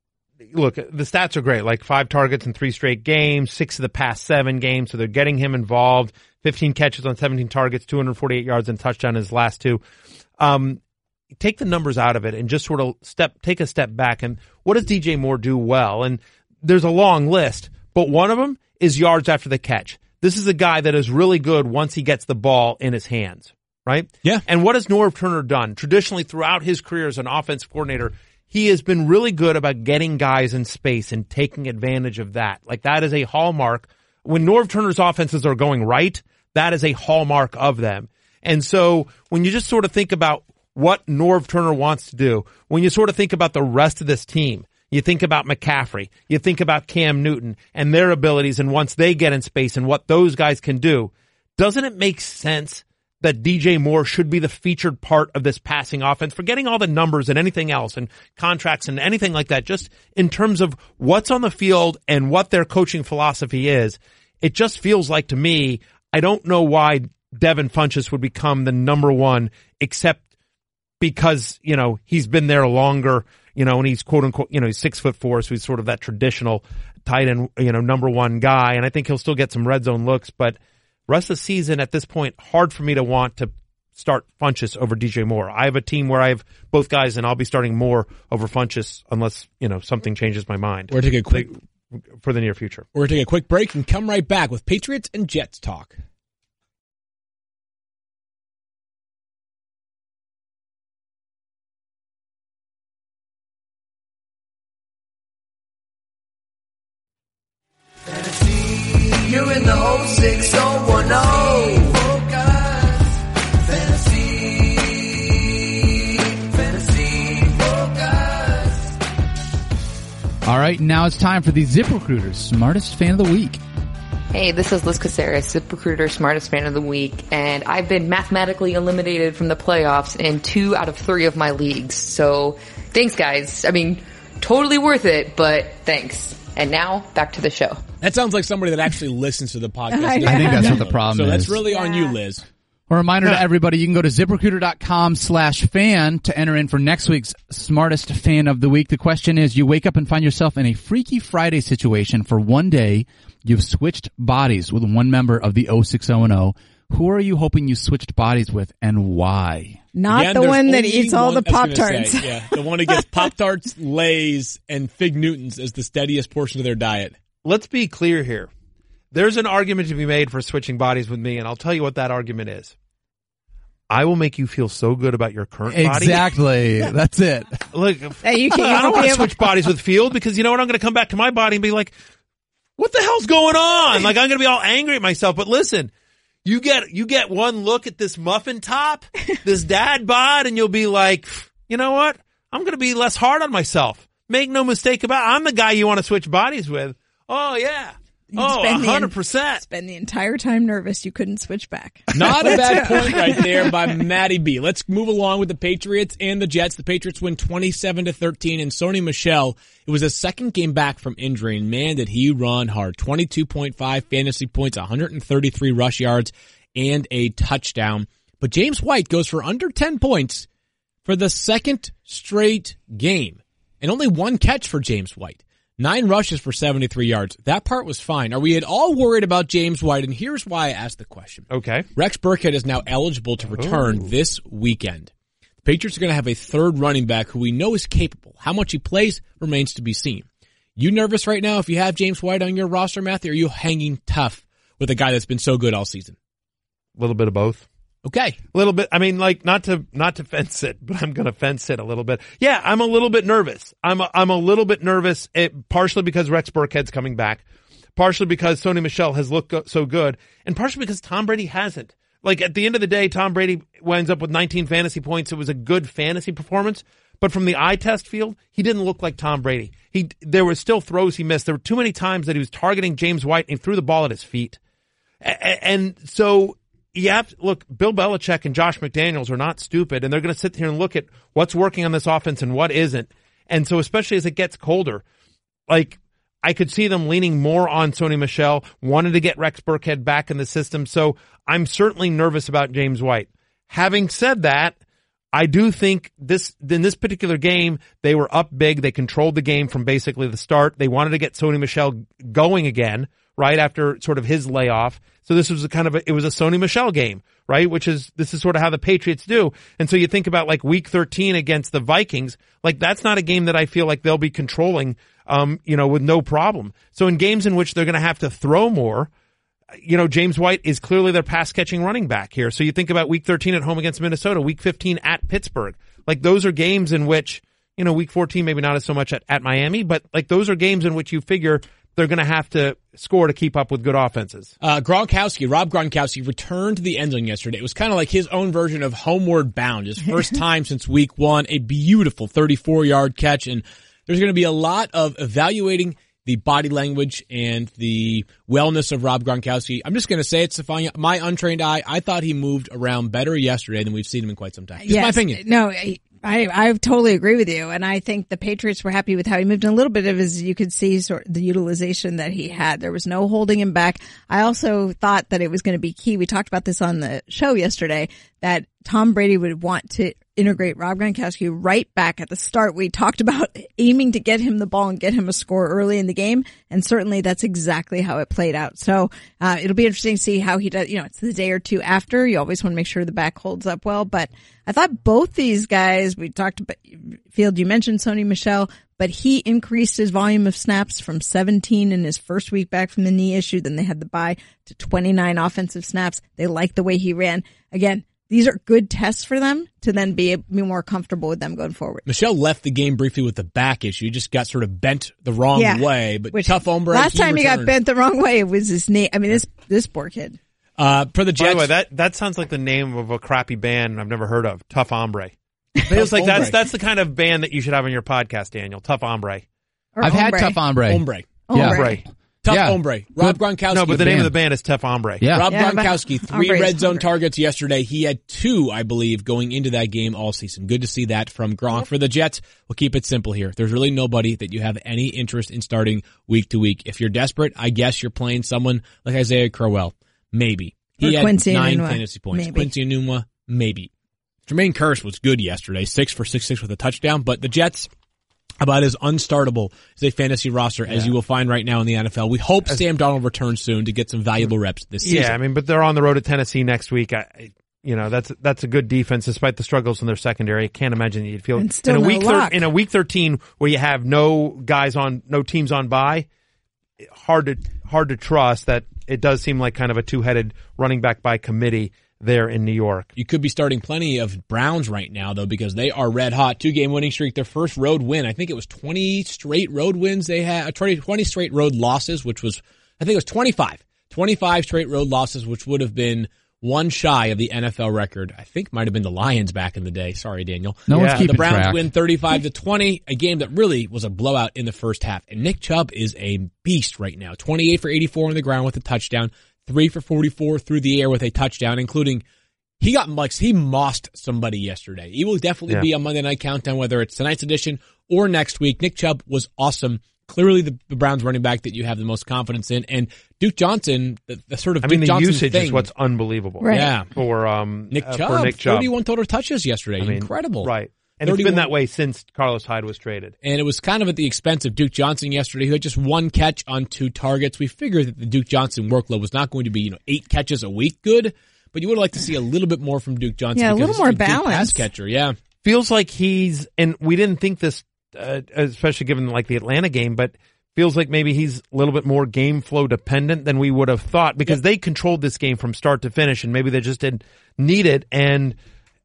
look, the stats are great, like five targets in three straight games, six of the past seven games, so they're getting him involved, fifteen catches on seventeen targets, two hundred forty-eight yards and touchdown in his last two. Um, take the numbers out of it and just sort of step, take a step back. And what does D J Moore do well? And there's a long list, but one of them is yards after the catch. This is a guy that is really good once he gets the ball in his hands, right? Yeah. And what has Norv Turner done? Traditionally, throughout his career as an offensive coordinator, he has been really good about getting guys in space and taking advantage of that. Like, that is a hallmark. When Norv Turner's offenses are going right, that is a hallmark of them. And so when you just sort of think about what Norv Turner wants to do, when you sort of think about the rest of this team, you think about McCaffrey, you think about Cam Newton and their abilities, and once they get in space and what those guys can do, doesn't it make sense that D J Moore should be the featured part of this passing offense, forgetting all the numbers and anything else and contracts and anything like that, just in terms of what's on the field and what their coaching philosophy is? It just feels like to me, I don't know why Devin Funchess would become the number one, except because, you know, he's been there longer, you know, and he's quote unquote, you know, he's six foot four, so he's sort of that traditional tight end, you know, number one guy. And I think he'll still get some red zone looks, but rest of the season at this point, hard for me to want to start Funchess over D J Moore. I have a team where I have both guys, and I'll be starting Moore over Funchess unless, you know, something changes my mind. We're taking a quick for the near future. We're taking a quick break and come right back with Patriots and Jets talk. in the oh six oh one oh. All right, now it's time for the ZipRecruiter's Smartest Fan of the Week. Hey, this is Liz Caceres, ZipRecruiter Smartest Fan of the Week, and I've been mathematically eliminated from the playoffs in two out of three of my leagues. So thanks, guys. I mean, totally worth it, but thanks. And now back to the show. That sounds like somebody that actually listens to the podcast. I think that's what the problem so is. So that's really on you, Liz. A reminder to everybody, you can go to ZipRecruiter.com slash fan to enter in for next week's Smartest Fan of the Week. The question is, you wake up and find yourself in a Freaky Friday situation for one day. You've switched bodies with one member of the oh six oh one oh. Who are you hoping you switched bodies with and why? Not Again, the one that only eats all one- the I was gonna Pop-Tarts. say, yeah, the one who gets Pop-Tarts, Lay's, and Fig Newtons as the steadiest portion of their diet. Let's be clear here. There's an argument to be made for switching bodies with me, and I'll tell you what that argument is. I will make you feel so good about your current body. Exactly. That's it. Look, Hey, you can't- you I don't won't want be to able- switch bodies with Field because you know what? I'm going to come back to my body and be like, what the hell's going on? Like, I'm going to be all angry at myself. But listen, you get, you get one look at this muffin top, this dad bod, and you'll be like, you know what? I'm going to be less hard on myself. Make no mistake about it. I'm the guy you want to switch bodies with. Oh, yeah. You'd Oh, spend the en- one hundred percent. Spend the entire time nervous you couldn't switch back. Not a bad point right there by Matty B. Let's move along with the Patriots and the Jets. The Patriots win twenty-seven to thirteen, and Sony Michel, it was his second game back from injury, and man, did he run hard. twenty-two point five fantasy points, one hundred thirty-three rush yards, and a touchdown. But James White goes for under ten points for the second straight game, and only one catch for James White. Nine rushes for seventy-three yards. That part was fine. Are we at all worried about James White? And here's why I asked the question. Okay. Rex Burkhead is now eligible to return Ooh. this weekend. The Patriots are going to have a third running back who we know is capable. How much he plays remains to be seen. You nervous right now if you have James White on your roster, Matthew? Or are you hanging tough with a guy that's been so good all season? A little bit of both. Okay. A little bit. I mean, like, not to, not to fence it, but I'm going to fence it a little bit. Yeah, I'm a little bit nervous. I'm a, I'm a little bit nervous, it, partially because Rex Burkhead's coming back, partially because Sony Michel has looked go- so good, and partially because Tom Brady hasn't. Like, at the end of the day, Tom Brady winds up with nineteen fantasy points. It was a good fantasy performance, but from the eye test field, he didn't look like Tom Brady. He, there were still throws he missed. There were too many times that he was targeting James White and he threw the ball at his feet. A- and so, you have to, look, Bill Belichick and Josh McDaniels are not stupid, and they're going to sit here and look at what's working on this offense and what isn't. And so especially as it gets colder, like, I could see them leaning more on Sony Michel, wanting to get Rex Burkhead back in the system. So I'm certainly nervous about James White. Having said that, I do think this, in this particular game, they were up big. They controlled the game from basically the start. They wanted to get Sony Michel going again, right after sort of his layoff. So this was a kind of a, it was a Sony Michel game, right? Which is, this is sort of how the Patriots do. And so you think about like week thirteen against the Vikings, like that's not a game that I feel like they'll be controlling, um, you know, with no problem. So in games in which they're going to have to throw more, you know, James White is clearly their pass catching running back here. So you think about week thirteen at home against Minnesota, week fifteen at Pittsburgh. Like those are games in which, you know, week fourteen, maybe not as so much at, at Miami, but like those are games in which you figure they're going to have to score to keep up with good offenses. Uh, Gronkowski, Rob Gronkowski returned to the end zone yesterday. It was kind of like his own version of Homeward Bound. His first time since week one, a beautiful thirty-four yard catch. And there's going to be a lot of evaluating the body language and the wellness of Rob Gronkowski. I'm just going to say it, Stefania, my untrained eye, I thought he moved around better yesterday than we've seen him in quite some time. Just yes. my opinion. No, I, I totally agree with you. And I think the Patriots were happy with how he moved. And a little bit of his, you could see sort of the utilization that he had. There was no holding him back. I also thought that it was going to be key. We talked about this on the show yesterday, that Tom Brady would want to integrate Rob Gronkowski right back at the start. We talked about aiming to get him the ball and get him a score early in the game, and certainly that's exactly how it played out. So uh it'll be interesting to see how he does. You know, it's the day or two after. You always want to make sure the back holds up well. But I thought both these guys, we talked about Field, you mentioned Sony Michel, but he increased his volume of snaps from seventeen in his first week back from the knee issue. Then they had the bye to twenty-nine offensive snaps. They liked the way he ran. Again, these are good tests for them to then be, be more comfortable with them going forward. Michelle left the game briefly with the back issue. He just got sort of bent the wrong Yeah. way, but Which, tough hombre. Last he time he got returned. bent the wrong way, it was his name. I mean, this this poor kid. Uh, for the By Jets, the way, that, that sounds like the name of a crappy band I've never heard of. Tough Hombre. Feels like Hombre. that's that's the kind of band that you should have on your podcast, Daniel. Tough Hombre. Or I've hombre. had Tough Hombre. hombre. Yeah. Hombre. Tough Yeah. hombre. Rob Gronkowski. No, but the Good name of band. the band is Tough Hombre. Yeah. Rob Yeah, but Gronkowski, three hombre is red zone hombre. targets yesterday. He had two, I believe, going into that game all season. Good to see that from Gronk. For the Jets, we'll keep it simple here. There's really nobody that you have any interest in starting week to week. If you're desperate, I guess you're playing someone like Isaiah Crowell. Maybe. He Or had Quincy nine Enunwa. fantasy points. Maybe. Quincy Enunwa, maybe. Jermaine Kearse was good yesterday, six for six six with a touchdown, but the Jets about as unstartable as a fantasy roster as you will find right now in the N F L. We hope Sam Darnold returns soon to get some valuable reps this season. Yeah, I mean, but they're on the road to Tennessee next week. I, I- you know, that's that's a good defense despite the struggles in their secondary. I can't imagine you'd feel And still in a no week lock. in a week thirteen where you have no guys on, no teams on bye. Hard to hard to trust that it does seem like kind of a two-headed running back by committee there in New York. You could be starting plenty of Browns right now, though, because they are red hot. Two-game winning streak, their first road win. I think it was twenty straight road wins they had, twenty, twenty straight road losses, which was, I think it was twenty-five. twenty-five straight road losses, which would have been one shy of the N F L record. I think might have been the Lions back in the day. Sorry, Daniel. No one's Uh, keeping the Browns track. win thirty-five to twenty, a game that really was a blowout in the first half. And Nick Chubb is a beast right now. twenty-eight for eighty-four on the ground with a touchdown, three for forty-four through the air with a touchdown, including he got like he mossed somebody yesterday. He will definitely Yeah. be on Monday Night Countdown, whether it's tonight's edition or next week. Nick Chubb was awesome. Clearly the, the Browns running back that you have the most confidence in. And Duke Johnson, the, the sort of I Duke mean, the Johnson usage thing. is what's unbelievable. Right. Yeah. For um Nick uh, Chubb, for Nick Chubb. thirty-one total touches yesterday. I mean, Incredible. Right. And it's been thirty-one that way since Carlos Hyde was traded. And it was kind of at the expense of Duke Johnson yesterday, who had just one catch on two targets. We figured that the Duke Johnson workload was not going to be, you know, eight catches a week good, but you would have liked to see a little bit more from Duke Johnson. Yeah, a because little he's more good balance. pass catcher, yeah. Feels like he's, and we didn't think this, uh, especially given like the Atlanta game, but feels like maybe he's a little bit more game flow dependent than we would have thought because they controlled this game from start to finish and maybe they just didn't need it. And,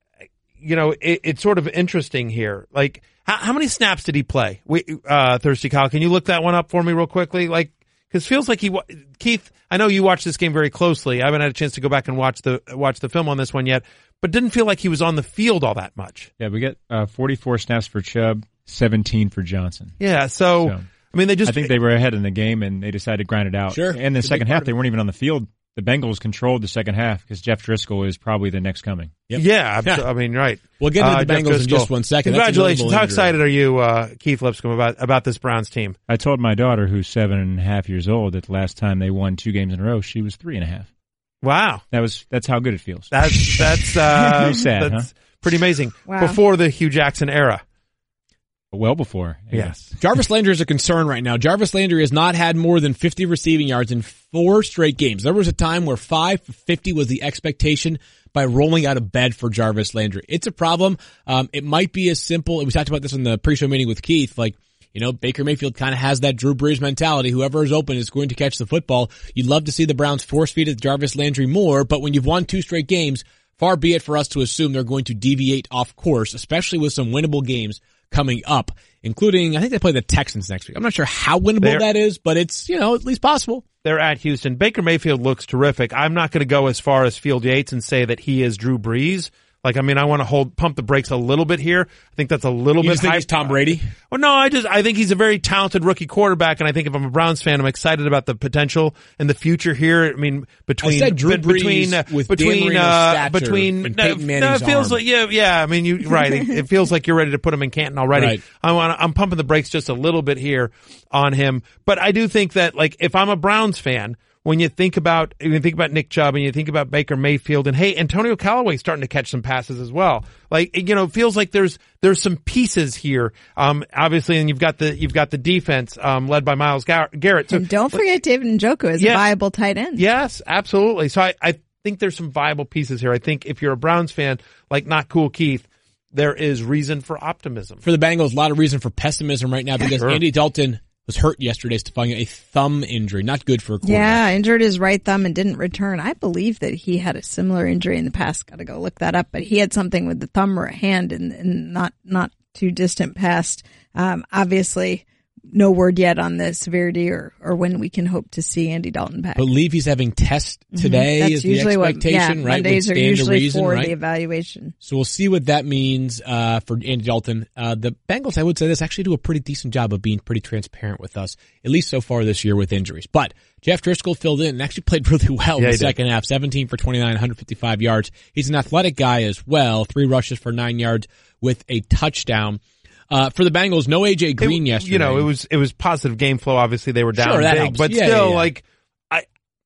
you know, it, it's sort of interesting here. Like, how, how many snaps did he play? We, uh, Thirsty Kyle, can you look that one up for me real quickly? Like, cause it feels like he, wa- Keith, I know you watched this game very closely. I haven't had a chance to go back and watch the, watch the film on this one yet, but didn't feel like he was on the field all that much. Yeah, we got uh, forty-four snaps for Chubb, seventeen for Johnson. Yeah. So, So, I mean, they just, I think they were ahead in the game and they decided to grind it out. Sure. And in the It's a second big part half, of they it. weren't even on the field. The Bengals controlled the second half because Jeff Driscoll is probably the next coming. Yep. yeah, abso- I mean, right. We'll get into Uh, the Jeff Bengals in Driscoll. just one second. That's a Congratulations. notable How injury. excited are you, uh, Keith Lipscomb, about, about this Browns team? I told my daughter, who's seven and a half years old, that the last time they won two games in a row, she was three and a half. Wow. That was that's how good it feels. That's, that's, uh, Very sad, that's huh? pretty amazing. Wow. Before the Hugh Jackson era. Well before. I guess. Jarvis Landry is a concern right now. Jarvis Landry has not had more than fifty receiving yards in four straight games. There was a time where five for fifty was the expectation by rolling out of bed for Jarvis Landry. It's a problem. Um, it might be as simple. We talked about this in the pre-show meeting with Keith. Like, you know, Baker Mayfield kind of has that Drew Brees mentality. Whoever is open is going to catch the football. You'd love to see the Browns force feed it Jarvis Landry more, but when you've won two straight games, far be it for us to assume they're going to deviate off course, especially with some winnable games coming up, including, I think they play the Texans next week. I'm not sure how winnable They're- that is, but it's, you know, at least possible. They're at Houston. Baker Mayfield looks terrific. I'm not going to go as far as Field Yates and say that he is Drew Brees. Like, I mean, I want to hold, pump the brakes a little bit here. I think that's a little You bit just think high. he's Tom Brady? Well, no, I just, I think he's a very talented rookie quarterback. And I think if I'm a Browns fan, I'm excited about the potential and the future here. I mean, between, I said Drew be- between, Brees uh, with Dan between, Marino's uh, stature between, and no, Peyton no, it Manning's feels arm. like, yeah, yeah. I mean, you, right. It, it feels like you're ready to put him in Canton already. Right. I want, I'm pumping the brakes just a little bit here on him. But I do think that, like, if I'm a Browns fan, when you think about, when you think about Nick Chubb and you think about Baker Mayfield and hey, Antonio Callaway starting to catch some passes as well. Like, you know, it feels like there's, there's some pieces here. Um, obviously, and you've got the, you've got the defense, um, led by Myles Gar- Garrett. So, And don't forget David Njoku as Yeah. a viable tight end. yes, absolutely. So I, I think there's some viable pieces here. I think if you're a Browns fan, like Not Cool Keith, there is reason for optimism. For the Bengals, a lot of reason for pessimism right now because Sure. Andy Dalton, was hurt yesterday. Stephania, a thumb injury, not good for a quarterback. Yeah, injured his right thumb and didn't return. I believe that he had a similar injury in the past. Got to go look that up. But he had something with the thumb or a hand in, in not not too distant past. Um, obviously, no word yet on the severity or, or when we can hope to see Andy Dalton back. I believe he's having tests today. Mm-hmm. is the expectation, what, yeah, right? Mondays Would are stand to usually reason, for right? the evaluation. So we'll see what that means uh, for Andy Dalton. Uh, the Bengals, I would say this, actually do a pretty decent job of being pretty transparent with us, at least so far this year with injuries. But Jeff Driscoll filled in and actually played really well yeah, in the second did. half, seventeen for twenty-nine, one hundred fifty-five yards. He's an athletic guy as well, three rushes for nine yards with a touchdown. Uh, for the Bengals, no A J Green it, yesterday. You know, it was, it was positive game flow. Obviously they were down sure, that big, helps. but yeah, still yeah, yeah. like, I,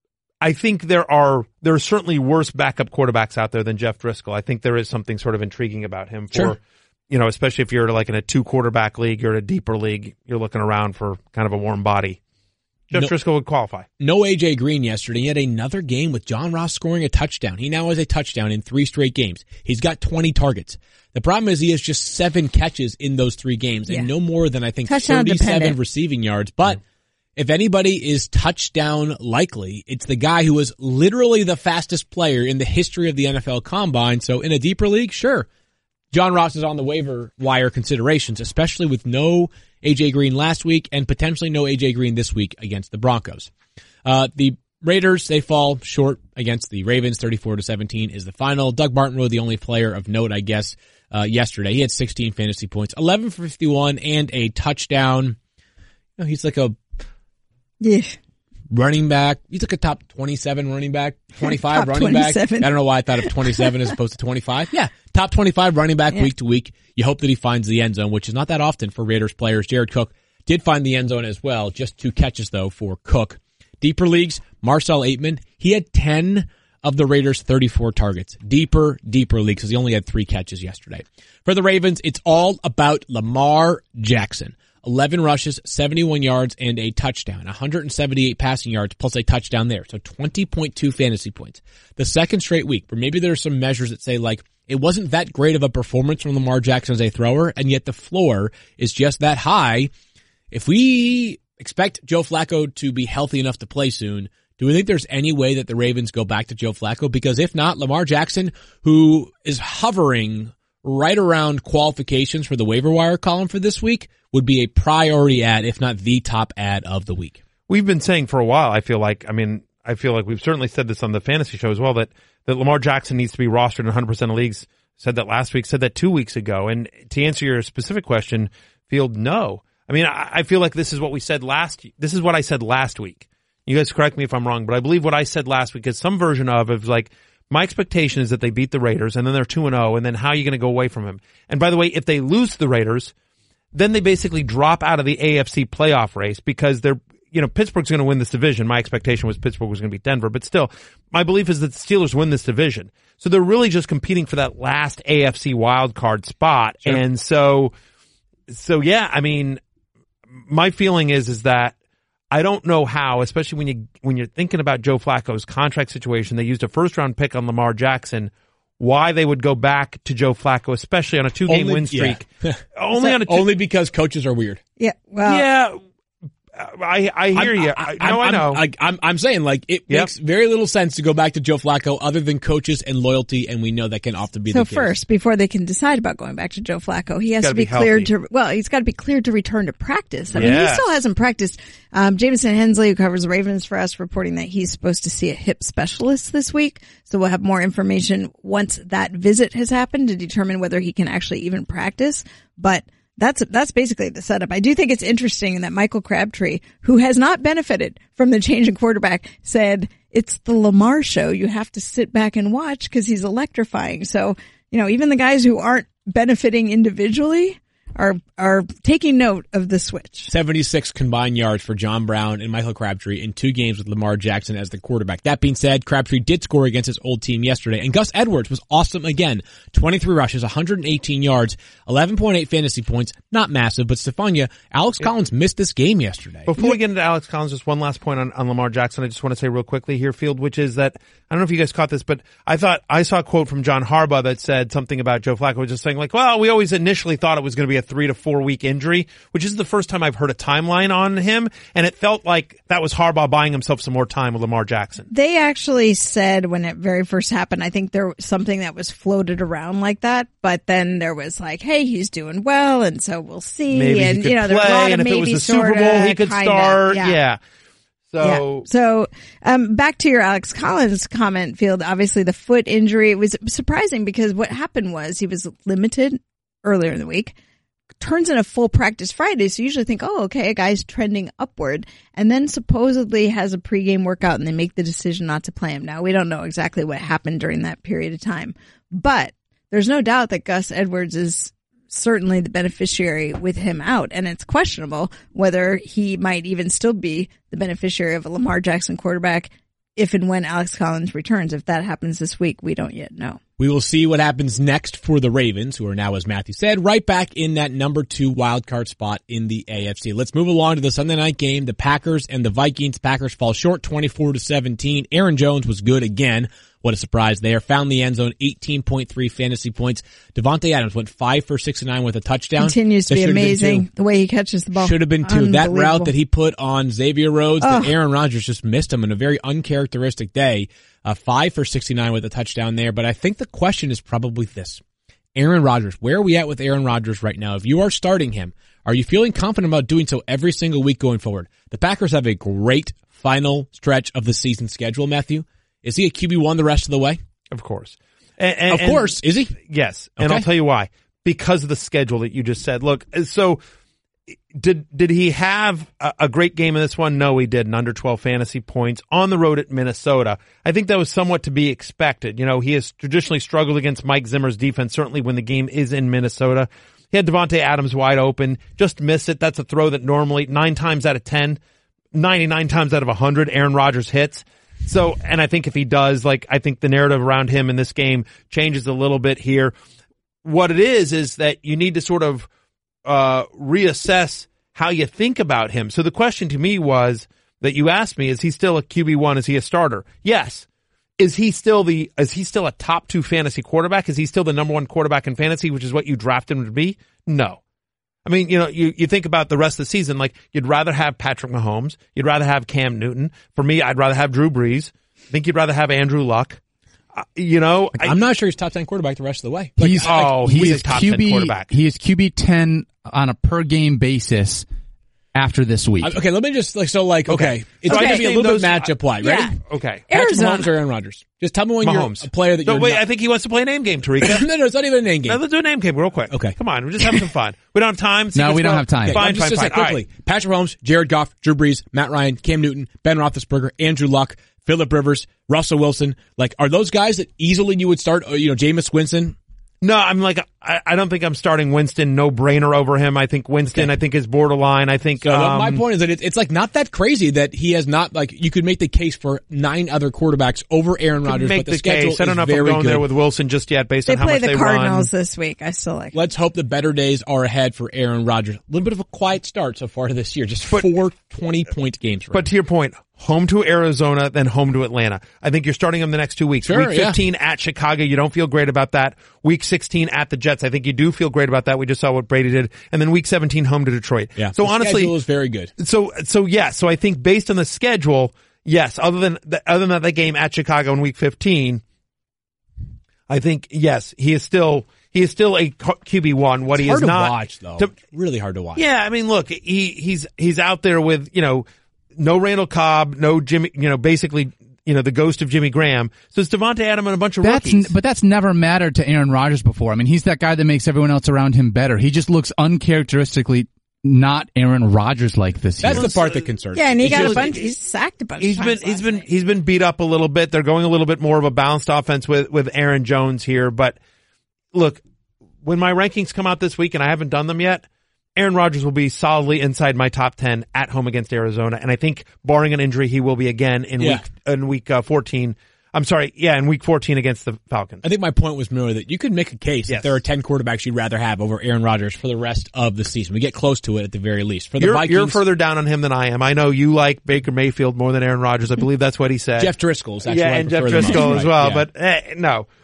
I think there are, there are certainly worse backup quarterbacks out there than Jeff Driscoll. I think there is something sort of intriguing about him for, sure. you know, especially if you're like in a two quarterback league, you're in a deeper league, you're looking around for kind of a warm body. Jeff no, Driscoll would qualify. No A J Green yesterday. He had another game with John Ross scoring a touchdown. He now has a touchdown in three straight games. He's got twenty targets. The problem is he has just seven catches in those three games and yeah. no more than I think touchdown thirty-seven dependent. Receiving yards. But yeah. if anybody is touchdown likely, it's the guy who was literally the fastest player in the history of the N F L Combine. So in a deeper league, sure. John Ross is on the waiver wire considerations, especially with no A J Green last week and potentially no A J Green this week against the Broncos. Uh, the Raiders, they fall short against the Ravens. thirty-four to seventeen is the final. Doug Martinrow, the only player of note, I guess, uh, yesterday. He had sixteen fantasy points, eleven for fifty-one and a touchdown. You know, he's like a yeah. running back. He's like a top twenty-seven running back, twenty-five running twenty-seven. back. I don't know why I thought of twenty-seven as opposed to twenty-five. Yeah. Top twenty-five running back yeah. week to week. You hope that he finds the end zone, which is not that often for Raiders players. Jared Cook did find the end zone as well. Just two catches though for Cook. Deeper leagues, Marcel Aitman, he had ten of the Raiders' thirty-four targets. Deeper, deeper leagues because he only had three catches yesterday. For the Ravens, it's all about Lamar Jackson. eleven rushes, seventy-one yards, and a touchdown. one hundred seventy-eight passing yards plus a touchdown there. So twenty point two fantasy points. The second straight week, where maybe there are some measures that say like, it wasn't that great of a performance from Lamar Jackson as a thrower, and yet the floor is just that high. If we expect Joe Flacco to be healthy enough to play soon, do we think there's any way that the Ravens go back to Joe Flacco? Because if not, Lamar Jackson, who is hovering right around qualifications for the waiver wire column for this week, would be a priority ad, if not the top ad of the week. We've been saying for a while, I feel like, I mean, I feel like we've certainly said this on the fantasy show as well, that, that Lamar Jackson needs to be rostered in one hundred percent of leagues. Said that last week, said that two weeks ago. And to answer your specific question, Field, no. I mean, I, I feel like this is what we said last, this is what I said last week. You guys correct me if I'm wrong, but I believe what I said last week is some version of, of like, my expectation is that they beat the Raiders and then they're two and oh, and then how are you going to go away from him? And by the way, if they lose to the Raiders, then they basically drop out of the A F C playoff race because they're, you know, Pittsburgh's going to win this division. My expectation was Pittsburgh was going to beat Denver, but still, my belief is that the Steelers win this division. So they're really just competing for that last A F C wild card spot. Sure. And so, so yeah, I mean, my feeling is, is that I don't know how, especially when you, when you're thinking about Joe Flacco's contract situation, they used a first round pick on Lamar Jackson, why they would go back to Joe Flacco, especially on a two game win streak. Yeah. only on a two- only because coaches are weird. Yeah. Well, yeah. I, I hear I'm, you. I, I, no, I know. I'm, I'm, I'm saying like it yep. makes very little sense to go back to Joe Flacco other than coaches and loyalty, and we know that can often be so the case. So first, before they can decide about going back to Joe Flacco, he has to be, be cleared to, well, he's got to be cleared to return to practice. I yes. mean, he still hasn't practiced. Um, Jameson Hensley, who covers the Ravens for us, reporting that he's supposed to see a hip specialist this week. So we'll have more information once that visit has happened to determine whether he can actually even practice. But That's, that's basically the setup. I do think it's interesting that Michael Crabtree, who has not benefited from the change in quarterback, said it's the Lamar show. You have to sit back and watch because he's electrifying. So, you know, even the guys who aren't benefiting individually are, are taking note of the switch. seventy-six combined yards for John Brown and Michael Crabtree in two games with Lamar Jackson as the quarterback. That being said, Crabtree did score against his old team yesterday, and Gus Edwards was awesome again. twenty-three rushes, one hundred eighteen yards, eleven point eight fantasy points. Not massive, but Stefania, Alex yeah. Collins missed this game yesterday. Before we get into Alex Collins, just one last point on, on Lamar Jackson. I just want to say real quickly here, Field, which is that, I don't know if you guys caught this, but I thought, I saw a quote from John Harbaugh that said something about Joe Flacco, just saying like, well, we always initially thought it was going to be a a three to four week injury, which is the first time I've heard a timeline on him. And it felt like that was Harbaugh buying himself some more time with Lamar Jackson. They actually said when it very first happened, I think there was something that was floated around like that, but then there was like, hey, he's doing well, and so we'll see. Maybe and he could you know, play, there's a lot of and if maybe it was the sorta, Super Bowl, he could kinda, start. Yeah. yeah. So, yeah. So, um, back to your Alex Collins comment, Field. Obviously, the foot injury, it was surprising because what happened was he was limited earlier in the week, turns in a full practice Friday. So you usually think, oh, okay, a guy's trending upward, and then supposedly has a pregame workout and they make the decision not to play him. Now, we don't know exactly what happened during that period of time, but there's no doubt that Gus Edwards is certainly the beneficiary with him out, and it's questionable whether he might even still be the beneficiary of a Lamar Jackson quarterback if and when Alex Collins returns. If that happens this week, we don't yet know. We will see what happens next for the Ravens, who are now, as Matthew said, right back in that number two wild card spot in the A F C. Let's move along to the Sunday night game, the Packers and the Vikings. Packers fall short twenty-four to seventeen. Aaron Jones was good again. What a surprise there. Found the end zone, eighteen point three fantasy points. Devontae Adams went five for sixty-nine with a touchdown. Continues to That be amazing, the way he catches the ball. Should have been two. That route that he put on Xavier Rhodes, Oh. that Aaron Rodgers just missed him in a very uncharacteristic day. Uh, five for sixty-nine with a touchdown there. But I think the question is probably this. Aaron Rodgers, where are we at with Aaron Rodgers right now? If you are starting him, are you feeling confident about doing so every single week going forward? The Packers have a great final stretch of the season schedule, Matthew. Is he a Q B one the rest of the way? Of course. And, and, of course. Is he? Yes. And Okay. I'll tell you why. Because of the schedule that you just said. Look, so did did he have a, a great game in this one? No, he didn't. Under twelve fantasy points on the road at Minnesota. I think that was somewhat to be expected. You know, he has traditionally struggled against Mike Zimmer's defense, certainly when the game is in Minnesota. He had Devontae Adams wide open, just missed it. That's a throw that normally nine times out of ten, ninety-nine times out of one hundred, Aaron Rodgers hits. So, and I think if he does, like, I think the narrative around him in this game changes a little bit here. What it is, is that you need to sort of, uh, reassess how you think about him. So the question to me was, that you asked me, is he still a Q B one? Is he a starter? Yes. Is he still the, is he still a top two fantasy quarterback? Is he still the number one quarterback in fantasy, which is what you drafted him to be? No. I mean, you know, you, you think about the rest of the season, like you'd rather have Patrick Mahomes. You'd rather have Cam Newton. For me, I'd rather have Drew Brees. I think you'd rather have Andrew Luck. Uh, you know, Like, I, I'm not sure he's top ten quarterback the rest of the way. Like, He's oh, he he's is a top Q B, ten quarterback. He is Q B ten on a per game basis after this week. I- okay, let me just like so like okay, Okay. it's So I going to just be a named little those- bit matchup wide. Yeah. Ready? okay. Patrick Arizona. Mahomes or Aaron Rodgers? Just tell me when Mahomes. you're a player that No, you're wait, not- I think he wants to play a name game, Tarika. no, no, it's not even a name game. No, let's do a name game real quick. Okay. Come on, we're just having some fun. We don't have time. No, we Secrets don't go- have time. Okay, Fine, I'm just fine, gonna say fine. All quickly. right. Patrick Mahomes, Jared Goff, Drew Brees, Matt Ryan, Cam Newton, Ben Roethlisberger, Andrew Luck, Phillip Rivers, Russell Wilson. Like, are those guys that easily you would start? Or, you know, Jameis Winston. No, I'm like, I, I don't think I'm starting Winston, no brainer over him. I think Winston, I think is borderline. I think, So um, my point is that it's, it's like not that crazy that he has not like you could make the case for nine other quarterbacks over Aaron Rodgers. make but the, the schedule case. I don't is know if I'm very going good. there with Wilson just yet based They on how play much the they Cardinals run. this week. I still like. Let's hope the better days are ahead for Aaron Rodgers. A little bit of a quiet start so far to this year. Just But- four twenty-point games. For But to your point, home to Arizona, then home to Atlanta. I think you're starting them the next two weeks. Sure, Week fifteen at Chicago, you don't feel great about that. Week sixteen at the Jets, I think you do feel great about that. We just saw what Brady did. And then week seventeen home to Detroit. yeah. So the honestly, schedule is very good. so, so yeah, so I think based on the schedule, yes, other than, the, other than that, that game at Chicago in week fifteen, I think, yes, he is still, he is still a Q B one. What It's he hard is to not. watch though. to- really hard to watch. yeah, I mean, look, he he's he's out there with, you know, no Randall Cobb, no Jimmy, you know, basically, you know, the ghost of Jimmy Graham. So it's Devontae Adams and a bunch of That's rookies. but that's never mattered to Aaron Rodgers before. I mean, he's that guy that makes everyone else around him better. He just looks uncharacteristically not Aaron Rodgers like this year. That's the part that concerns Yeah, and me. he got just- a bunch. He's sacked a bunch. He's of been times he's last been night. he's been beat up a little bit. They're going a little bit more of a balanced offense with with Aaron Jones here. But look, when my rankings come out this week, and I haven't done them yet, Aaron Rodgers will be solidly inside my top ten at home against Arizona, and I think barring an injury, he will be again in Yeah. week in week uh, fourteen. I'm sorry, yeah, in week fourteen against the Falcons. I think my point was more that you could make a case Yes. if there are ten quarterbacks you'd rather have over Aaron Rodgers for the rest of the season. We get close to it at the very least. For the You're, Vikings, you're further down on him than I am. I know you like Baker Mayfield more than Aaron Rodgers. I believe that's what he said. Jeff Driscoll is actually yeah, who I and Jeff prefer the most. Driscoll as Right, well. yeah. But eh, no,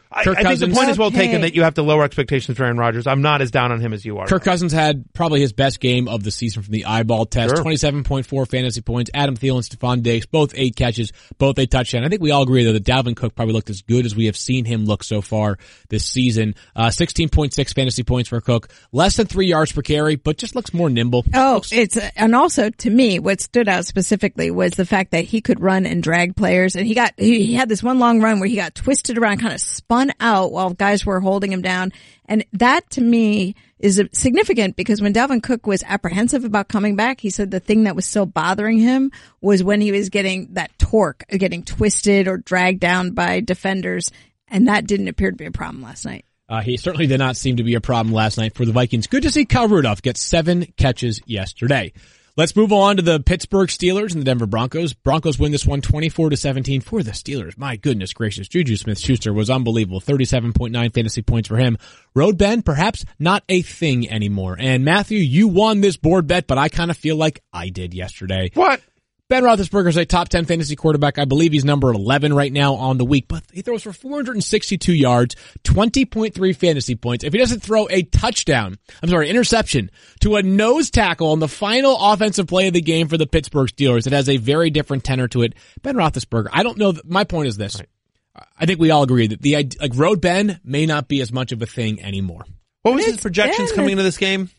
I, I think Cousins, the point is well okay. taken that you have to lower expectations for Aaron Rodgers. I'm not as down on him as you are. Kirk Cousins had probably his best game of the season from the eyeball test. Sure. twenty-seven point four fantasy points. Adam Thielen, Stephon Diggs, both eight catches, both a touchdown. I think we all agree, though, that Dalvin Cook probably looked as good as we have seen him look so far this season. Uh, sixteen point six fantasy points for Cook. Less than three yards per carry, but just looks more nimble. Oh, Looks- it's, and also to me, what stood out specifically was the fact that he could run and drag players, and he got, he, he had this one long run where he got twisted around, kind of spun out while guys were holding him down. And that to me is significant because when Dalvin Cook was apprehensive about coming back, he said the thing that was still bothering him was when he was getting that torque, getting twisted or dragged down by defenders. And that didn't appear to be a problem last night. Uh, he certainly did not seem to be a problem last night for the Vikings. Good to see Kyle Rudolph get seven catches yesterday. Let's move on to the Pittsburgh Steelers and the Denver Broncos. Broncos win this one twenty-four to seventeen for the Steelers. My goodness gracious. Juju Smith-Schuster was unbelievable. thirty-seven point nine fantasy points for him. Road Ben, perhaps not a thing anymore. And Matthew, you won this board bet, but I kind of feel like I did yesterday. What? Ben Roethlisberger is a top ten fantasy quarterback. I believe he's number eleven right now on the week, but he throws for four hundred sixty-two yards, twenty point three fantasy points. If he doesn't throw a touchdown, I'm sorry, interception to a nose tackle on the final offensive play of the game for the Pittsburgh Steelers, it has a very different tenor to it. Ben Roethlisberger, I don't know. That, my point is this. Right. I think we all agree that the like Road Ben may not be as much of a thing anymore. What was his projections coming into this game?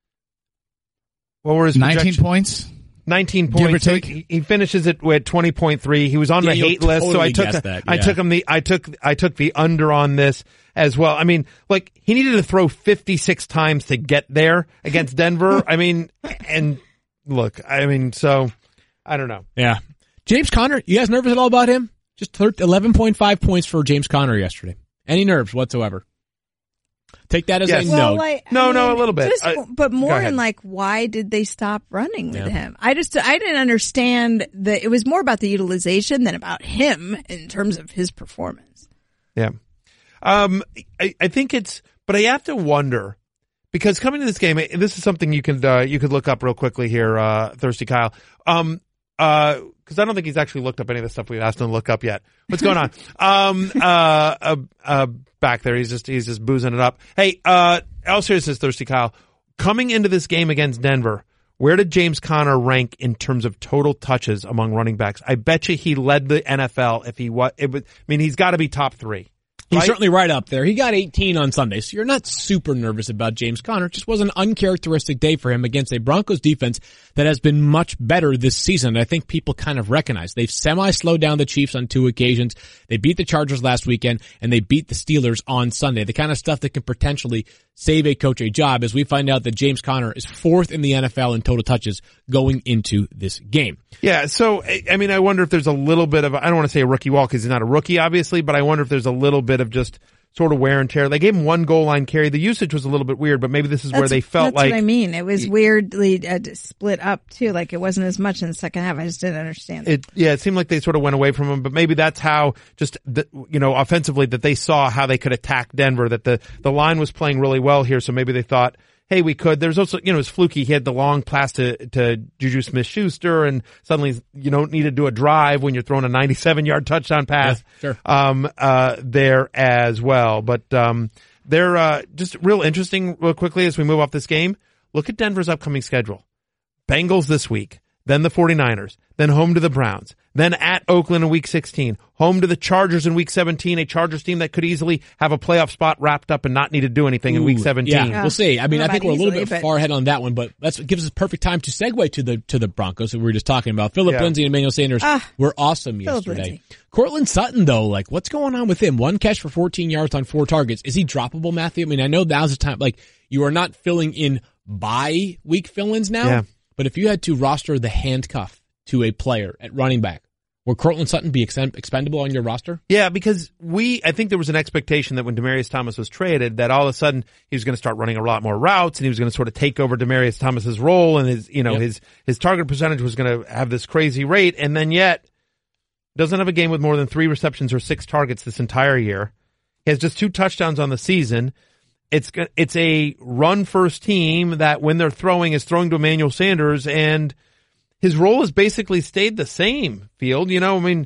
What were his nineteen projections? points? nineteen Give or points. So take. he, he finishes it with twenty point three. He was on Yeah, the you'll hate list, so I totally took guess the, that, I yeah. took him the I took I took the under on this as well. I mean, like he needed to throw fifty-six times to get there against Denver. I mean, and look, I mean, so I don't know. Yeah. James Conner, you guys nervous at all about him? Just eleven point five points for James Conner yesterday. Any nerves whatsoever? Take that as Yes. a Well, no. like, I No, mean, no, a little bit. just- I- but go more ahead. in like, why did they stop running with Yeah. him? I just, I didn't understand the, it was more about the utilization than about him in terms of his performance. Yeah. Um, I, I think it's, but I have to wonder because coming to this game, this is something you could, uh, you could look up real quickly here, uh, Thirsty Kyle. Um, uh, cause I don't think he's actually looked up any of the stuff we've asked him to look up yet. What's going on? um, uh, uh, uh, back there, he's just, he's just boozing it up. Hey, uh, all seriousness, Thirsty Kyle, coming into this game against Denver, where did James Conner rank in terms of total touches among running backs? I bet you he led the N F L if he was, it would, I mean, he's got to be top three. He's right? certainly right up there. He got eighteen on Sunday, so you're not super nervous about James Conner. It just was an uncharacteristic day for him against a Broncos defense that has been much better this season. I think people kind of recognize. They've semi-slowed down the Chiefs on two occasions. They beat the Chargers last weekend, and they beat the Steelers on Sunday. The kind of stuff that can potentially save a coach a job as we find out that James Conner is fourth in the N F L in total touches going into this game. Yeah, so, I I mean, I wonder if there's a little bit of, I don't want to say a rookie wall because he's not a rookie, obviously, but I wonder if there's a little bit of just sort of wear and tear. They gave him one goal line carry. The usage was a little bit weird, but maybe this is where That's- they felt that's like. what I mean. It was weirdly uh, split up too. Like it wasn't as much in the second half. I just didn't understand it. It, yeah, it seemed like they sort of went away from him, but maybe that's how just, the, you know, offensively that they saw how they could attack Denver, that the, the line was playing really well here. So maybe they thought, hey, we could. There's also, you know, it was fluky. He had the long pass to, to Juju Smith-Schuster and suddenly you don't need to do a drive when you're throwing a ninety-seven yard touchdown pass. Yeah, sure. Um, uh, there as well. But, um, they're, uh, just real interesting real quickly as we move off this game. Look at Denver's upcoming schedule. Bengals this week, then the 49ers, then home to the Browns, then at Oakland in week sixteen, home to the Chargers in week seventeen, a Chargers team that could easily have a playoff spot wrapped up and not need to do anything in week Ooh, seventeen. Yeah, we'll see. I mean, I I don't think know we're a about little easily, bit but- far ahead on that one, but that's what gives us perfect time to segue to the to the Broncos that we were just talking about. Phillip Yeah. Lindsay and Emmanuel Sanders Ah, were awesome Phillip yesterday. Lindsay. Cortland Sutton, though, like what's going on with him? One catch for fourteen yards on four targets. Is he droppable, Matthew? I mean, I know now's the time. Like you are not filling in bye week fill-ins now, Yeah. but if you had to roster the handcuff to a player at running back, would Cortland Sutton be ex- expendable on your roster? Yeah, because we, I think there was an expectation that when Demaryius Thomas was traded, that all of a sudden he was going to start running a lot more routes and he was going to sort of take over Demaryius Thomas's role and his, you know, Yep. his, his target percentage was going to have this crazy rate. And then yet doesn't have a game with more than three receptions or six targets this entire year. He has just two touchdowns on the season. It's, go- it's a run first team that when they're throwing is throwing to Emmanuel Sanders and his role has basically stayed the same, Field. You know, I mean,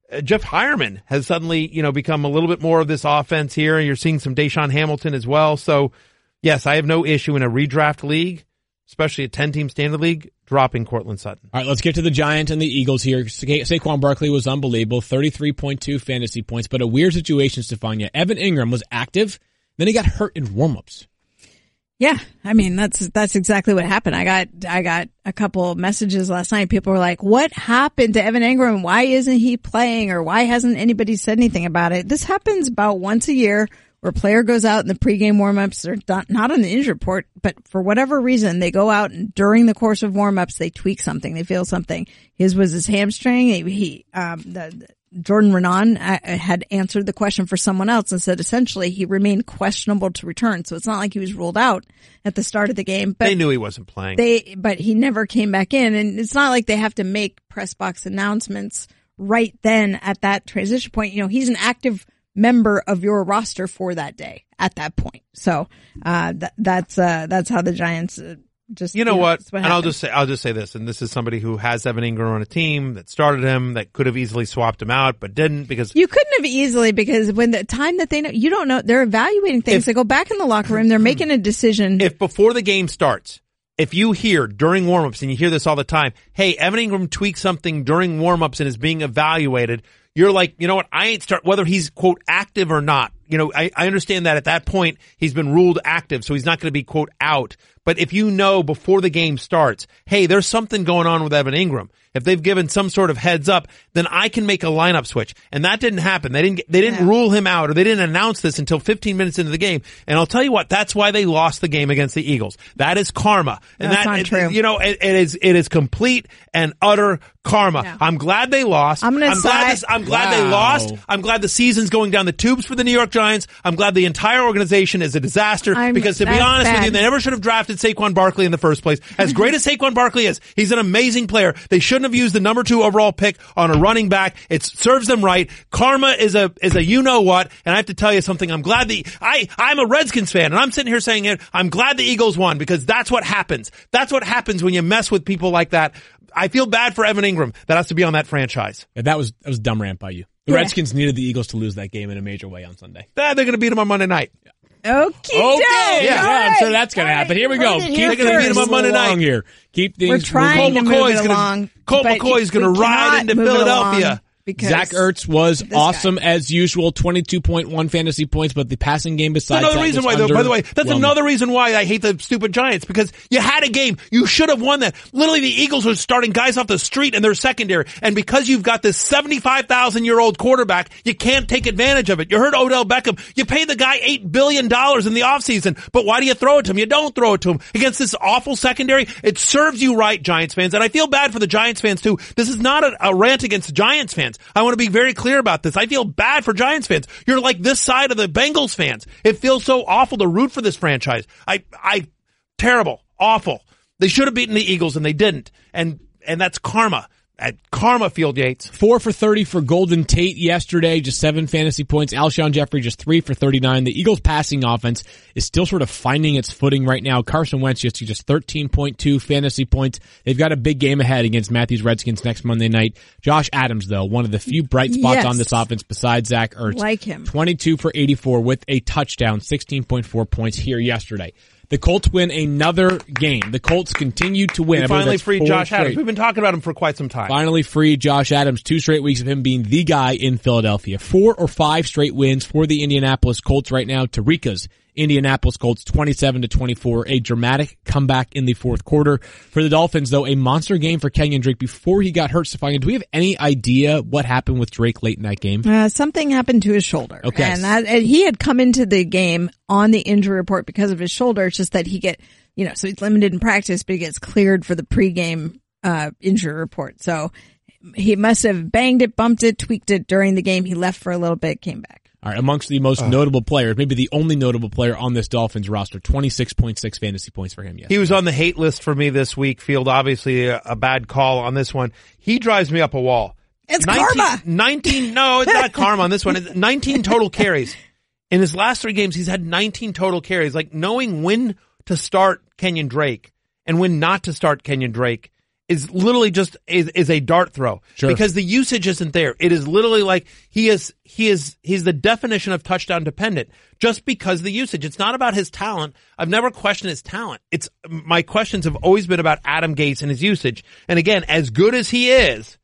uh, Jeff Hireman has suddenly, you know, become a little bit more of this offense here. You're seeing some Deshaun Hamilton as well. So, yes, I have no issue in a redraft league, especially a ten-team standard league, dropping Cortland Sutton. All right, let's get to the Giants and the Eagles here. Sa- Saquon Barkley was unbelievable, thirty-three point two fantasy points, but a weird situation, Stefania. Evan Ingram was active, then he got hurt in warmups. Yeah, I mean that's that's exactly what happened. I got I got a couple of messages last night. People were like, "What happened to Evan Ingram? Why isn't he playing? Or why hasn't anybody said anything about it?" This happens about once a year, where a player goes out in the pregame warmups. They're not, not on the injury report, but for whatever reason, they go out and during the course of warmups, they tweak something, they feel something. His was his hamstring. He, he um, the, the Jordan Renan had answered the question for someone else and said essentially he remained questionable to return. So it's not like he was ruled out at the start of the game. But they knew he wasn't playing. They, but he never came back in, and it's not like they have to make press box announcements right then at that transition point. You know, he's an active member of your roster for that day at that point. So uh th- that's uh that's how the Giants uh, just you know, you know what, what and I'll just say I'll just say this, and this is somebody who has Evan Ingram on a team that started him, that could have easily swapped him out but didn't, because you couldn't have easily, because when the time that they know, you don't know, they're evaluating things. If, they go back in the locker room, they're making a decision. If before the game starts, if you hear during warmups, and you hear this all the time, hey, Evan Ingram tweaked something during warmups and is being evaluated, you're like, you know what, I ain't start, whether he's, quote, active or not. You know, I, I understand that at that point he's been ruled active, so he's not going to be, quote, out. But if you know before the game starts, hey, there's something going on with Evan Ingram, if they've given some sort of heads up, then I can make a lineup switch. And that didn't happen. They didn't, they didn't yeah. rule him out, or they didn't announce this until fifteen minutes into the game. And I'll tell you what, that's why they lost the game against the Eagles. That is karma. And that's that, not it, true. You know, it, it is, it is complete and utter karma. Yeah. I'm glad they lost. I'm gonna I'm glad, side- this, I'm glad Wow. they lost. I'm glad the season's going down the tubes for the New York Giants. I'm glad the entire organization is a disaster, I'm- because to be that's honest with bad. you, they never should have drafted Saquon Barkley in the first place. As great as Saquon Barkley is, he's an amazing player. They shouldn't have used the number two overall pick on a running back. It serves them right. Karma is a, is a you know what. And I have to tell you something. I'm glad the, I, I'm a Redskins fan, and I'm sitting here saying it. I'm glad the Eagles won, because that's what happens. That's what happens when you mess with people like that. I feel bad for Evan Ingram that has to be on that franchise. Yeah, that was that was a dumb rant by you. The Yeah. Redskins needed the Eagles to lose that game in a major way on Sunday. Ah, they're going to beat them on Monday night. Okay, Okay, yeah, yeah, I'm sure that's going to happen. Here we go. Keep They're gonna beat things them on Monday along night. here. Keep things We're trying moving. to Colt move McCoy's it gonna- along. Colt but McCoy's we gonna ride cannot into move it Philadelphia. along because Zach Ertz was this guy. awesome as usual, twenty-two point one fantasy points, but the passing game besides That's another that reason was why, though, by the way, that's underwhelming. another reason why I hate the stupid Giants, because you had a game. You should have won that. Literally, the Eagles are starting guys off the street in their secondary, and because you've got this seventy-five thousand year old quarterback, you can't take advantage of it. You heard Odell Beckham. You paid the guy eight billion dollars in the offseason, but why do you throw it to him? You don't throw it to him. Against this awful secondary, it serves you right, Giants fans, and I feel bad for the Giants fans, too. This is not a, a rant against Giants fans. I want to be very clear about this. I feel bad for Giants fans. You're like this side of the Bengals fans. It feels so awful to root for this franchise. I, I, terrible, awful. They should have beaten the Eagles and they didn't. And, and that's karma. At karma, Field Yates. Four for thirty for Golden Tate yesterday, just seven fantasy points. Alshon Jeffrey just three for thirty-nine. The Eagles' passing offense is still sort of finding its footing right now. Carson Wentz just just thirteen point two fantasy points. They've got a big game ahead against Matthews Redskins next Monday night. Josh Adams, though, one of the few bright spots Yes. on this offense besides Zach Ertz. Like him. twenty-two for eighty-four with a touchdown, sixteen point four points here yesterday. The Colts win another game. The Colts continue to win. We I believe finally that's freed four Josh straight. Adams. We've been talking about him for quite some time. Finally freed Josh Adams. Two straight weeks of him being the guy in Philadelphia. Four or five straight wins for the Indianapolis Colts right now. Tariqa's Indianapolis Colts twenty-seven to twenty-four. A dramatic comeback in the fourth quarter. For the Dolphins, though, a monster game for Kenyon Drake before he got hurt. Stefania, do we have any idea what happened with Drake late in that game? Uh, something happened to his shoulder. Okay. And that, and he had come into the game on the injury report because of his shoulder. It's just that he get, you know, so he's limited in practice, but he gets cleared for the pregame, uh, injury report. So he must have banged it, bumped it, tweaked it during the game. He left for a little bit, came back. All right, amongst the most notable players, maybe the only notable player on this Dolphins roster, twenty-six point six fantasy points for him. Yes, He was on the hate list for me this week, Field. Obviously a, a bad call on this one. He drives me up a wall. It's nineteen, karma. nineteen, no, it's not karma on this one. It's nineteen total carries. In his last three games, he's had nineteen total carries. Like, knowing when to start Kenyon Drake and when not to start Kenyon Drake is literally just is, is a dart throw Sure. because the usage isn't there. It is literally like he is he is he's the definition of touchdown dependent just because of the usage. It's not about his talent. I've never questioned his talent. It's my questions have always been about Adam Gase and his usage. And again, as good as he is,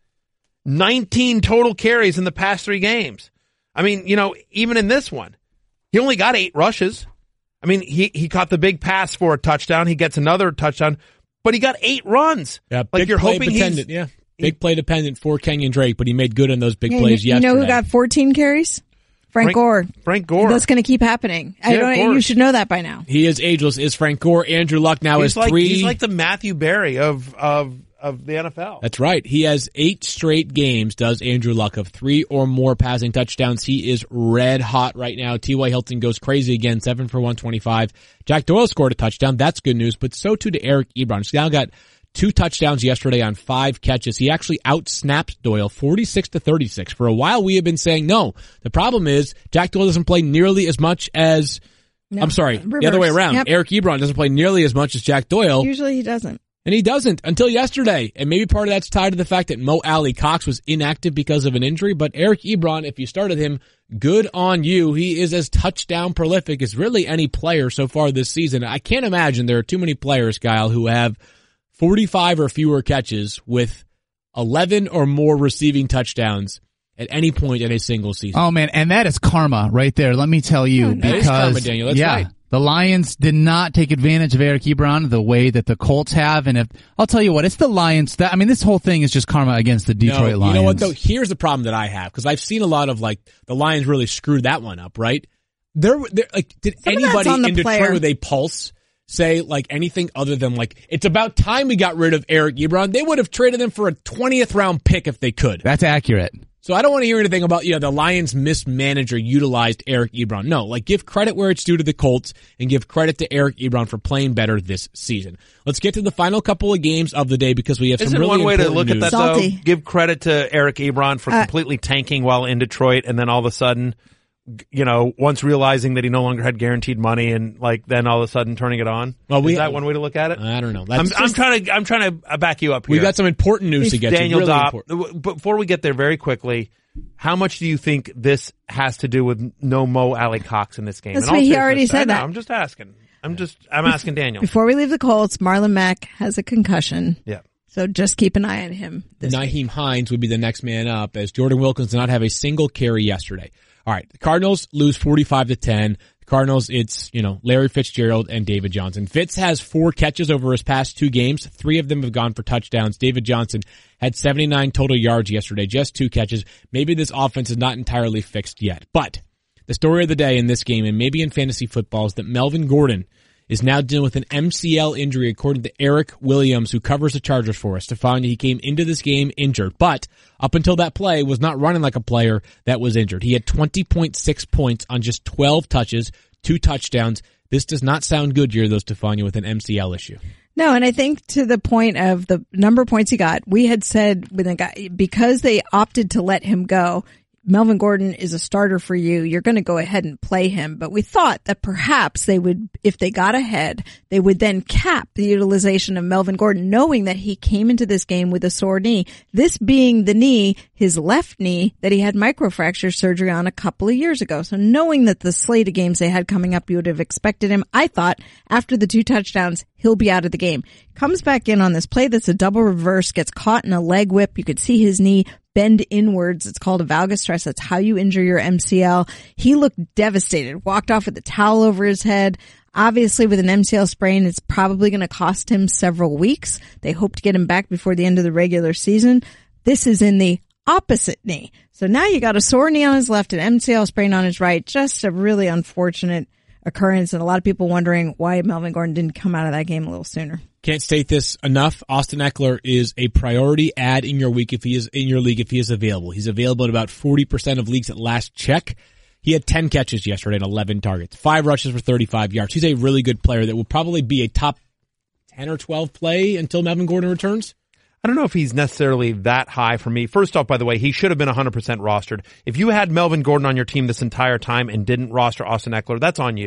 nineteen total carries in the past three games. I mean, you know, even in this one, he only got eight rushes. I mean, he he caught the big pass for a touchdown. He gets another touchdown. But he got eight runs. Yeah, like big you're play hoping dependent. he's Yeah, big play dependent for Kenyon Drake, but he made good on those big Yeah, plays you, yesterday. You know who got fourteen carries? Frank, Frank Gore. Frank Gore. That's going to keep happening. I Yeah, don't. of You course. should know that by now. He is ageless. Is Frank Gore? Andrew Luck now he's is like, three. He's like the Matthew Berry of of of the N F L. That's right. He has eight straight games, does Andrew Luck, of three or more passing touchdowns. He is red hot right now. T Y. Hilton goes crazy again, seven for one twenty-five. Jack Doyle scored a touchdown. That's good news, but so too to Eric Ebron. He's now got two touchdowns yesterday on five catches. He actually outsnapped Doyle forty-six to thirty-six. For a while, we have been saying, no, the problem is Jack Doyle doesn't play nearly as much as, No, I'm sorry, reverse. the other way around. Yep. Eric Ebron doesn't play nearly as much as Jack Doyle. Usually he doesn't. And he doesn't until yesterday. And maybe part of that's tied to the fact that Mo Alley Cox was inactive because of an injury. But Eric Ebron, if you started him, good on you. He is as touchdown prolific as really any player so far this season. I can't imagine there are too many players, Kyle, who have forty-five or fewer catches with eleven or more receiving touchdowns at any point in a single season. Oh man, and that is karma right there. Let me tell you, That because is karma, Daniel. That's yeah, right. the Lions did not take advantage of Eric Ebron the way that the Colts have. And if I'll tell you what, it's the Lions. That I mean, this whole thing is just karma against the Detroit no, Lions. You know what though? Here's the problem that I have because I've seen a lot of like the Lions really screwed that one up. Right? There, there like did Some of that's anybody on the in Detroit player. with a pulse say like anything other than like it's about time we got rid of Eric Ebron? They would have traded him for a twentieth round pick if they could. That's accurate. So I don't want to hear anything about, you know, the Lions mismanager utilized Eric Ebron. No, like give credit where it's due to the Colts and give credit to Eric Ebron for playing better this season. Let's get to the final couple of games of the day because we have some Isn't really one way to important look news. at that Salty. though? Give credit to Eric Ebron for Uh, completely tanking while in Detroit, and then all of a sudden, g- you know, once realizing that he no longer had guaranteed money, and like then all of a sudden turning it on. Well, we- Is that one way to look at it? I don't know. I'm, That's I'm just- trying to I'm trying to uh, back you up here. we got some important news to get Daniel to. Really Dopp. important. w- Before we get there, very quickly, how much do you think this has to do with no Mo Alley Cox in this game? That's In all what he seriousness, already said I know, that. I'm just asking. I'm just I'm asking Daniel. Before we leave the Colts, Marlon Mack has a concussion. Yeah. So just keep an eye on him. This week. Naheem Hines would be the next man up as Jordan Wilkins did not have a single carry yesterday. All right. The Cardinals lose forty-five to ten. The Cardinals, it's, you know, Larry Fitzgerald and David Johnson. Fitz has four catches over his past two games. Three of them have gone for touchdowns. David Johnson had seventy-nine total yards yesterday, just two catches. Maybe this offense is not entirely fixed yet, but the story of the day in this game and maybe in fantasy football is that Melvin Gordon is now dealing with an M C L injury, according to Eric Williams, who covers the Chargers for us, to find he came into this game injured, but up until that play was not running like a player that was injured. He had twenty point six points on just twelve touches, two touchdowns. This does not sound good, Jerry, though, Stefania, with an M C L issue. No, and I think to the point of the number of points he got, we had said with a guy, because they opted to let him go, Melvin Gordon is a starter for you. You're going to go ahead and play him. But we thought that perhaps they would, if they got ahead, they would then cap the utilization of Melvin Gordon, knowing that he came into this game with a sore knee. This being the knee, his left knee, that he had microfracture surgery on a couple of years ago. So knowing that the slate of games they had coming up, you would have expected him. I thought after the two touchdowns, he'll be out of the game. Comes back in on this play that's a double reverse, gets caught in a leg whip. You could see his knee bend inwards. It's called a valgus stress. That's how you injure your M C L. He looked devastated, walked off with a towel over his head. Obviously, with an M C L sprain, it's probably going to cost him several weeks. They hope to get him back before the end of the regular season. This is in the opposite knee. So now you got a sore knee on his left, an M C L sprain on his right. Just a really unfortunate occurrence, and a lot of people wondering why Melvin Gordon didn't come out of that game a little sooner. Can't state this enough. Austin Eckler is a priority add in your week if he is in your league if he is available. He's available in about forty percent of leagues at last check. He had ten catches yesterday and eleven targets, five rushes for thirty-five yards. He's a really good player that will probably be a top ten or twelve play until Melvin Gordon returns. I don't know if he's necessarily that high for me. First off, by the way, he should have been one hundred percent rostered. If you had Melvin Gordon on your team this entire time and didn't roster Austin Eckler, that's on you.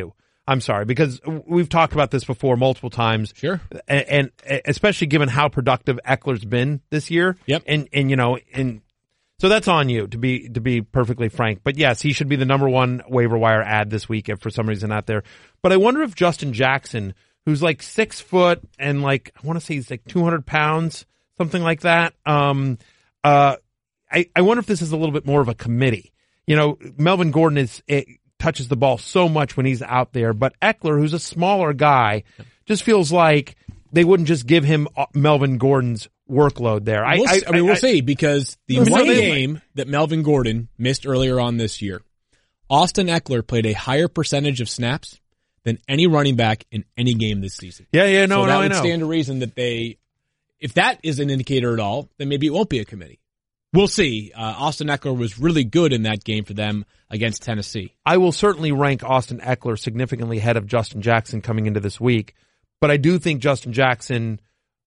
I'm sorry, because we've talked about this before multiple times. Sure. And, and especially given how productive Eckler's been this year. Yep. And, and, you know, and so that's on you to be, to be perfectly frank. But yes, he should be the number one waiver wire ad this week if for some reason not there. But I wonder if Justin Jackson, who's like six foot and like, I want to say he's like two hundred pounds, something like that. Um, uh, I, I wonder if this is a little bit more of a committee. You know, Melvin Gordon is, it touches the ball so much when he's out there, but Eckler, who's a smaller guy, just feels like they wouldn't just give him Melvin Gordon's workload there. I, we'll, I, I mean, we'll I, see, because the we'll one see. game that Melvin Gordon missed earlier on this year, Austin Eckler played a higher percentage of snaps than any running back in any game this season. Yeah, yeah, no, so that no, would I know. stand to reason that they, if that is an indicator at all, then maybe it won't be a committee. We'll see. Uh, Austin Eckler was really good in that game for them against Tennessee. I will certainly rank Austin Eckler significantly ahead of Justin Jackson coming into this week, but I do think Justin Jackson,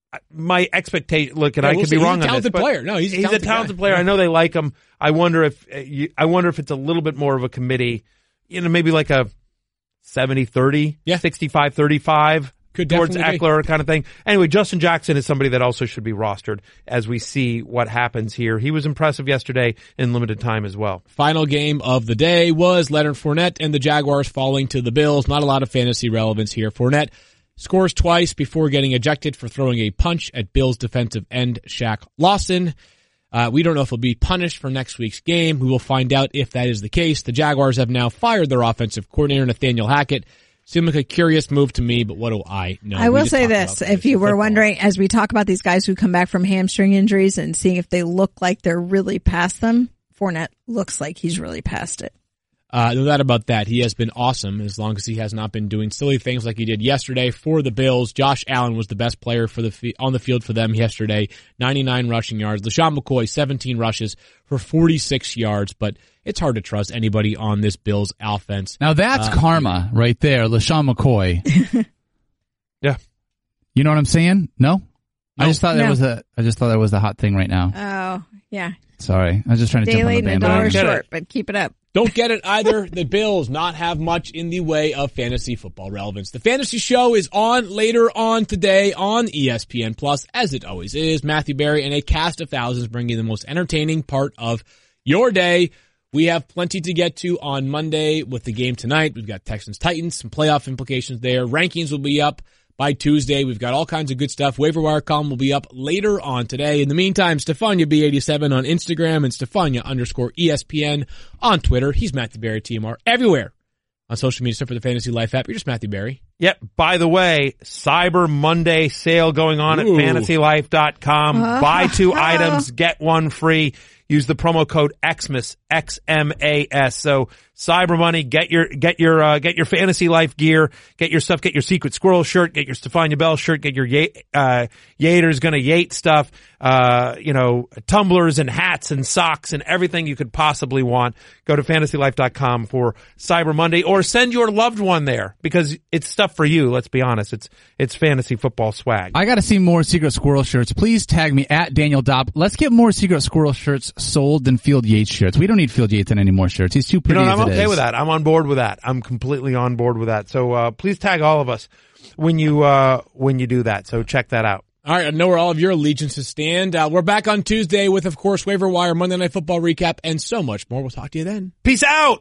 my expectation, look, and yeah, I we'll could see. be wrong he's a on this, talented but player. No, he's a he's talented, a talented guy. player. Yeah. I know they like him. I wonder if I wonder if it's a little bit more of a committee, you know, maybe like a seventy thirty, yeah. sixty-five thirty-five. Could towards definitely Eckler kind of thing. Anyway, Justin Jackson is somebody that also should be rostered as we see what happens here. He was impressive yesterday in limited time as well. Final game of the day was Leonard Fournette and the Jaguars falling to the Bills. Not a lot of fantasy relevance here. Fournette scores twice before getting ejected for throwing a punch at Bills defensive end Shaq Lawson. Uh, we don't know if he'll be punished for next week's game. We will find out if that is the case. The Jaguars have now fired their offensive coordinator, Nathaniel Hackett. Seemed like a curious move to me, but what do I know? I We will just say talked this. about If you were football. wondering, as we talk about these guys who come back from hamstring injuries and seeing if they look like they're really past them, Fournette looks like he's really past it. Uh, no doubt about that. He has been awesome as long as he has not been doing silly things like he did yesterday for the Bills. Josh Allen was the best player for the f- on the field for them yesterday. ninety-nine rushing yards. LaShawn McCoy, seventeen rushes for forty-six yards, but it's hard to trust anybody on this Bills offense. Now that's uh, karma right there, LaShawn McCoy. Yeah. You know what I'm saying? No? I just thought that No. was a I just thought that was the hot thing right now. Oh, yeah. Sorry. I was just trying to Day jump on late the and a dollar bandwagon. short, but keep it up. Don't get it either. The Bills not have much in the way of fantasy football relevance. The fantasy show is on later on today on E S P N Plus, as it always is. Matthew Berry and a cast of thousands bringing the most entertaining part of your day. We have plenty to get to on Monday with the game tonight. We've got Texans Titans, some playoff implications there. Rankings will be up by Tuesday. We've got all kinds of good stuff. Waiver Wire column will be up later on today. In the meantime, Stefania B eighty-seven on Instagram and Stefania underscore E S P N on Twitter. He's Matthew Berry T M R everywhere on social media except for the Fantasy Life app. You're just Matthew Berry. Yep. By the way, Cyber Monday sale going on Ooh. at fantasy life dot com. Buy two items, get one free. Use the promo code Xmas, X M A S. So Cyber Money, get your, get your, uh, get your Fantasy Life gear, get your stuff, get your Secret Squirrel shirt, get your Stefania Bell shirt, get your, Ye- uh, Yater's gonna Yate stuff, uh, you know, tumblers and hats and socks and everything you could possibly want. Go to fantasy life dot com for Cyber Monday or send your loved one there because it's stuff for you. Let's be honest. It's, it's fantasy football swag. I got to see more Secret Squirrel shirts. Please tag me at Daniel Dopp. Let's get more Secret Squirrel shirts sold than Field Yates shirts. We don't need Field Yates in any more shirts. He's too You pretty know, as I'm it okay is. with that. I'm on board with that. I'm completely on board with that. So, uh, please tag all of us when you, uh, when you do that. So check that out. All right, I know where all of your allegiances stand. Uh, we're back on Tuesday with, of course, Waiver Wire, Monday Night Football recap, and so much more. We'll talk to you then. Peace out!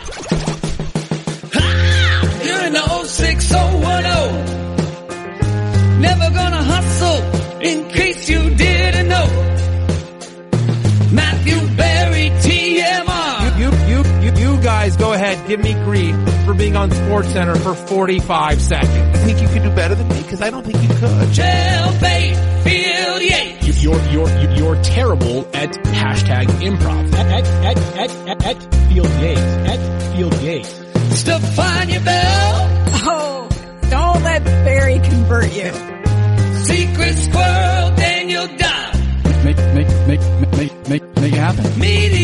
You're in the oh six oh one oh. Never gonna hustle in case you didn't know. Matthew Berry, T M R. You, you, you, you guys go ahead. Give me grief for being on SportsCenter for forty-five seconds. I think you could do better than me because I don't think you could. Jailbait, Field Yates. You're, you're, you're terrible at hashtag improv. At, at, at, at, at Field Yates. At Field Yates. Stefania Bell. Oh, don't let Barry convert you. Secret Squirrel, Daniel Dodd. Make, make, make, make, make, make it happen. Media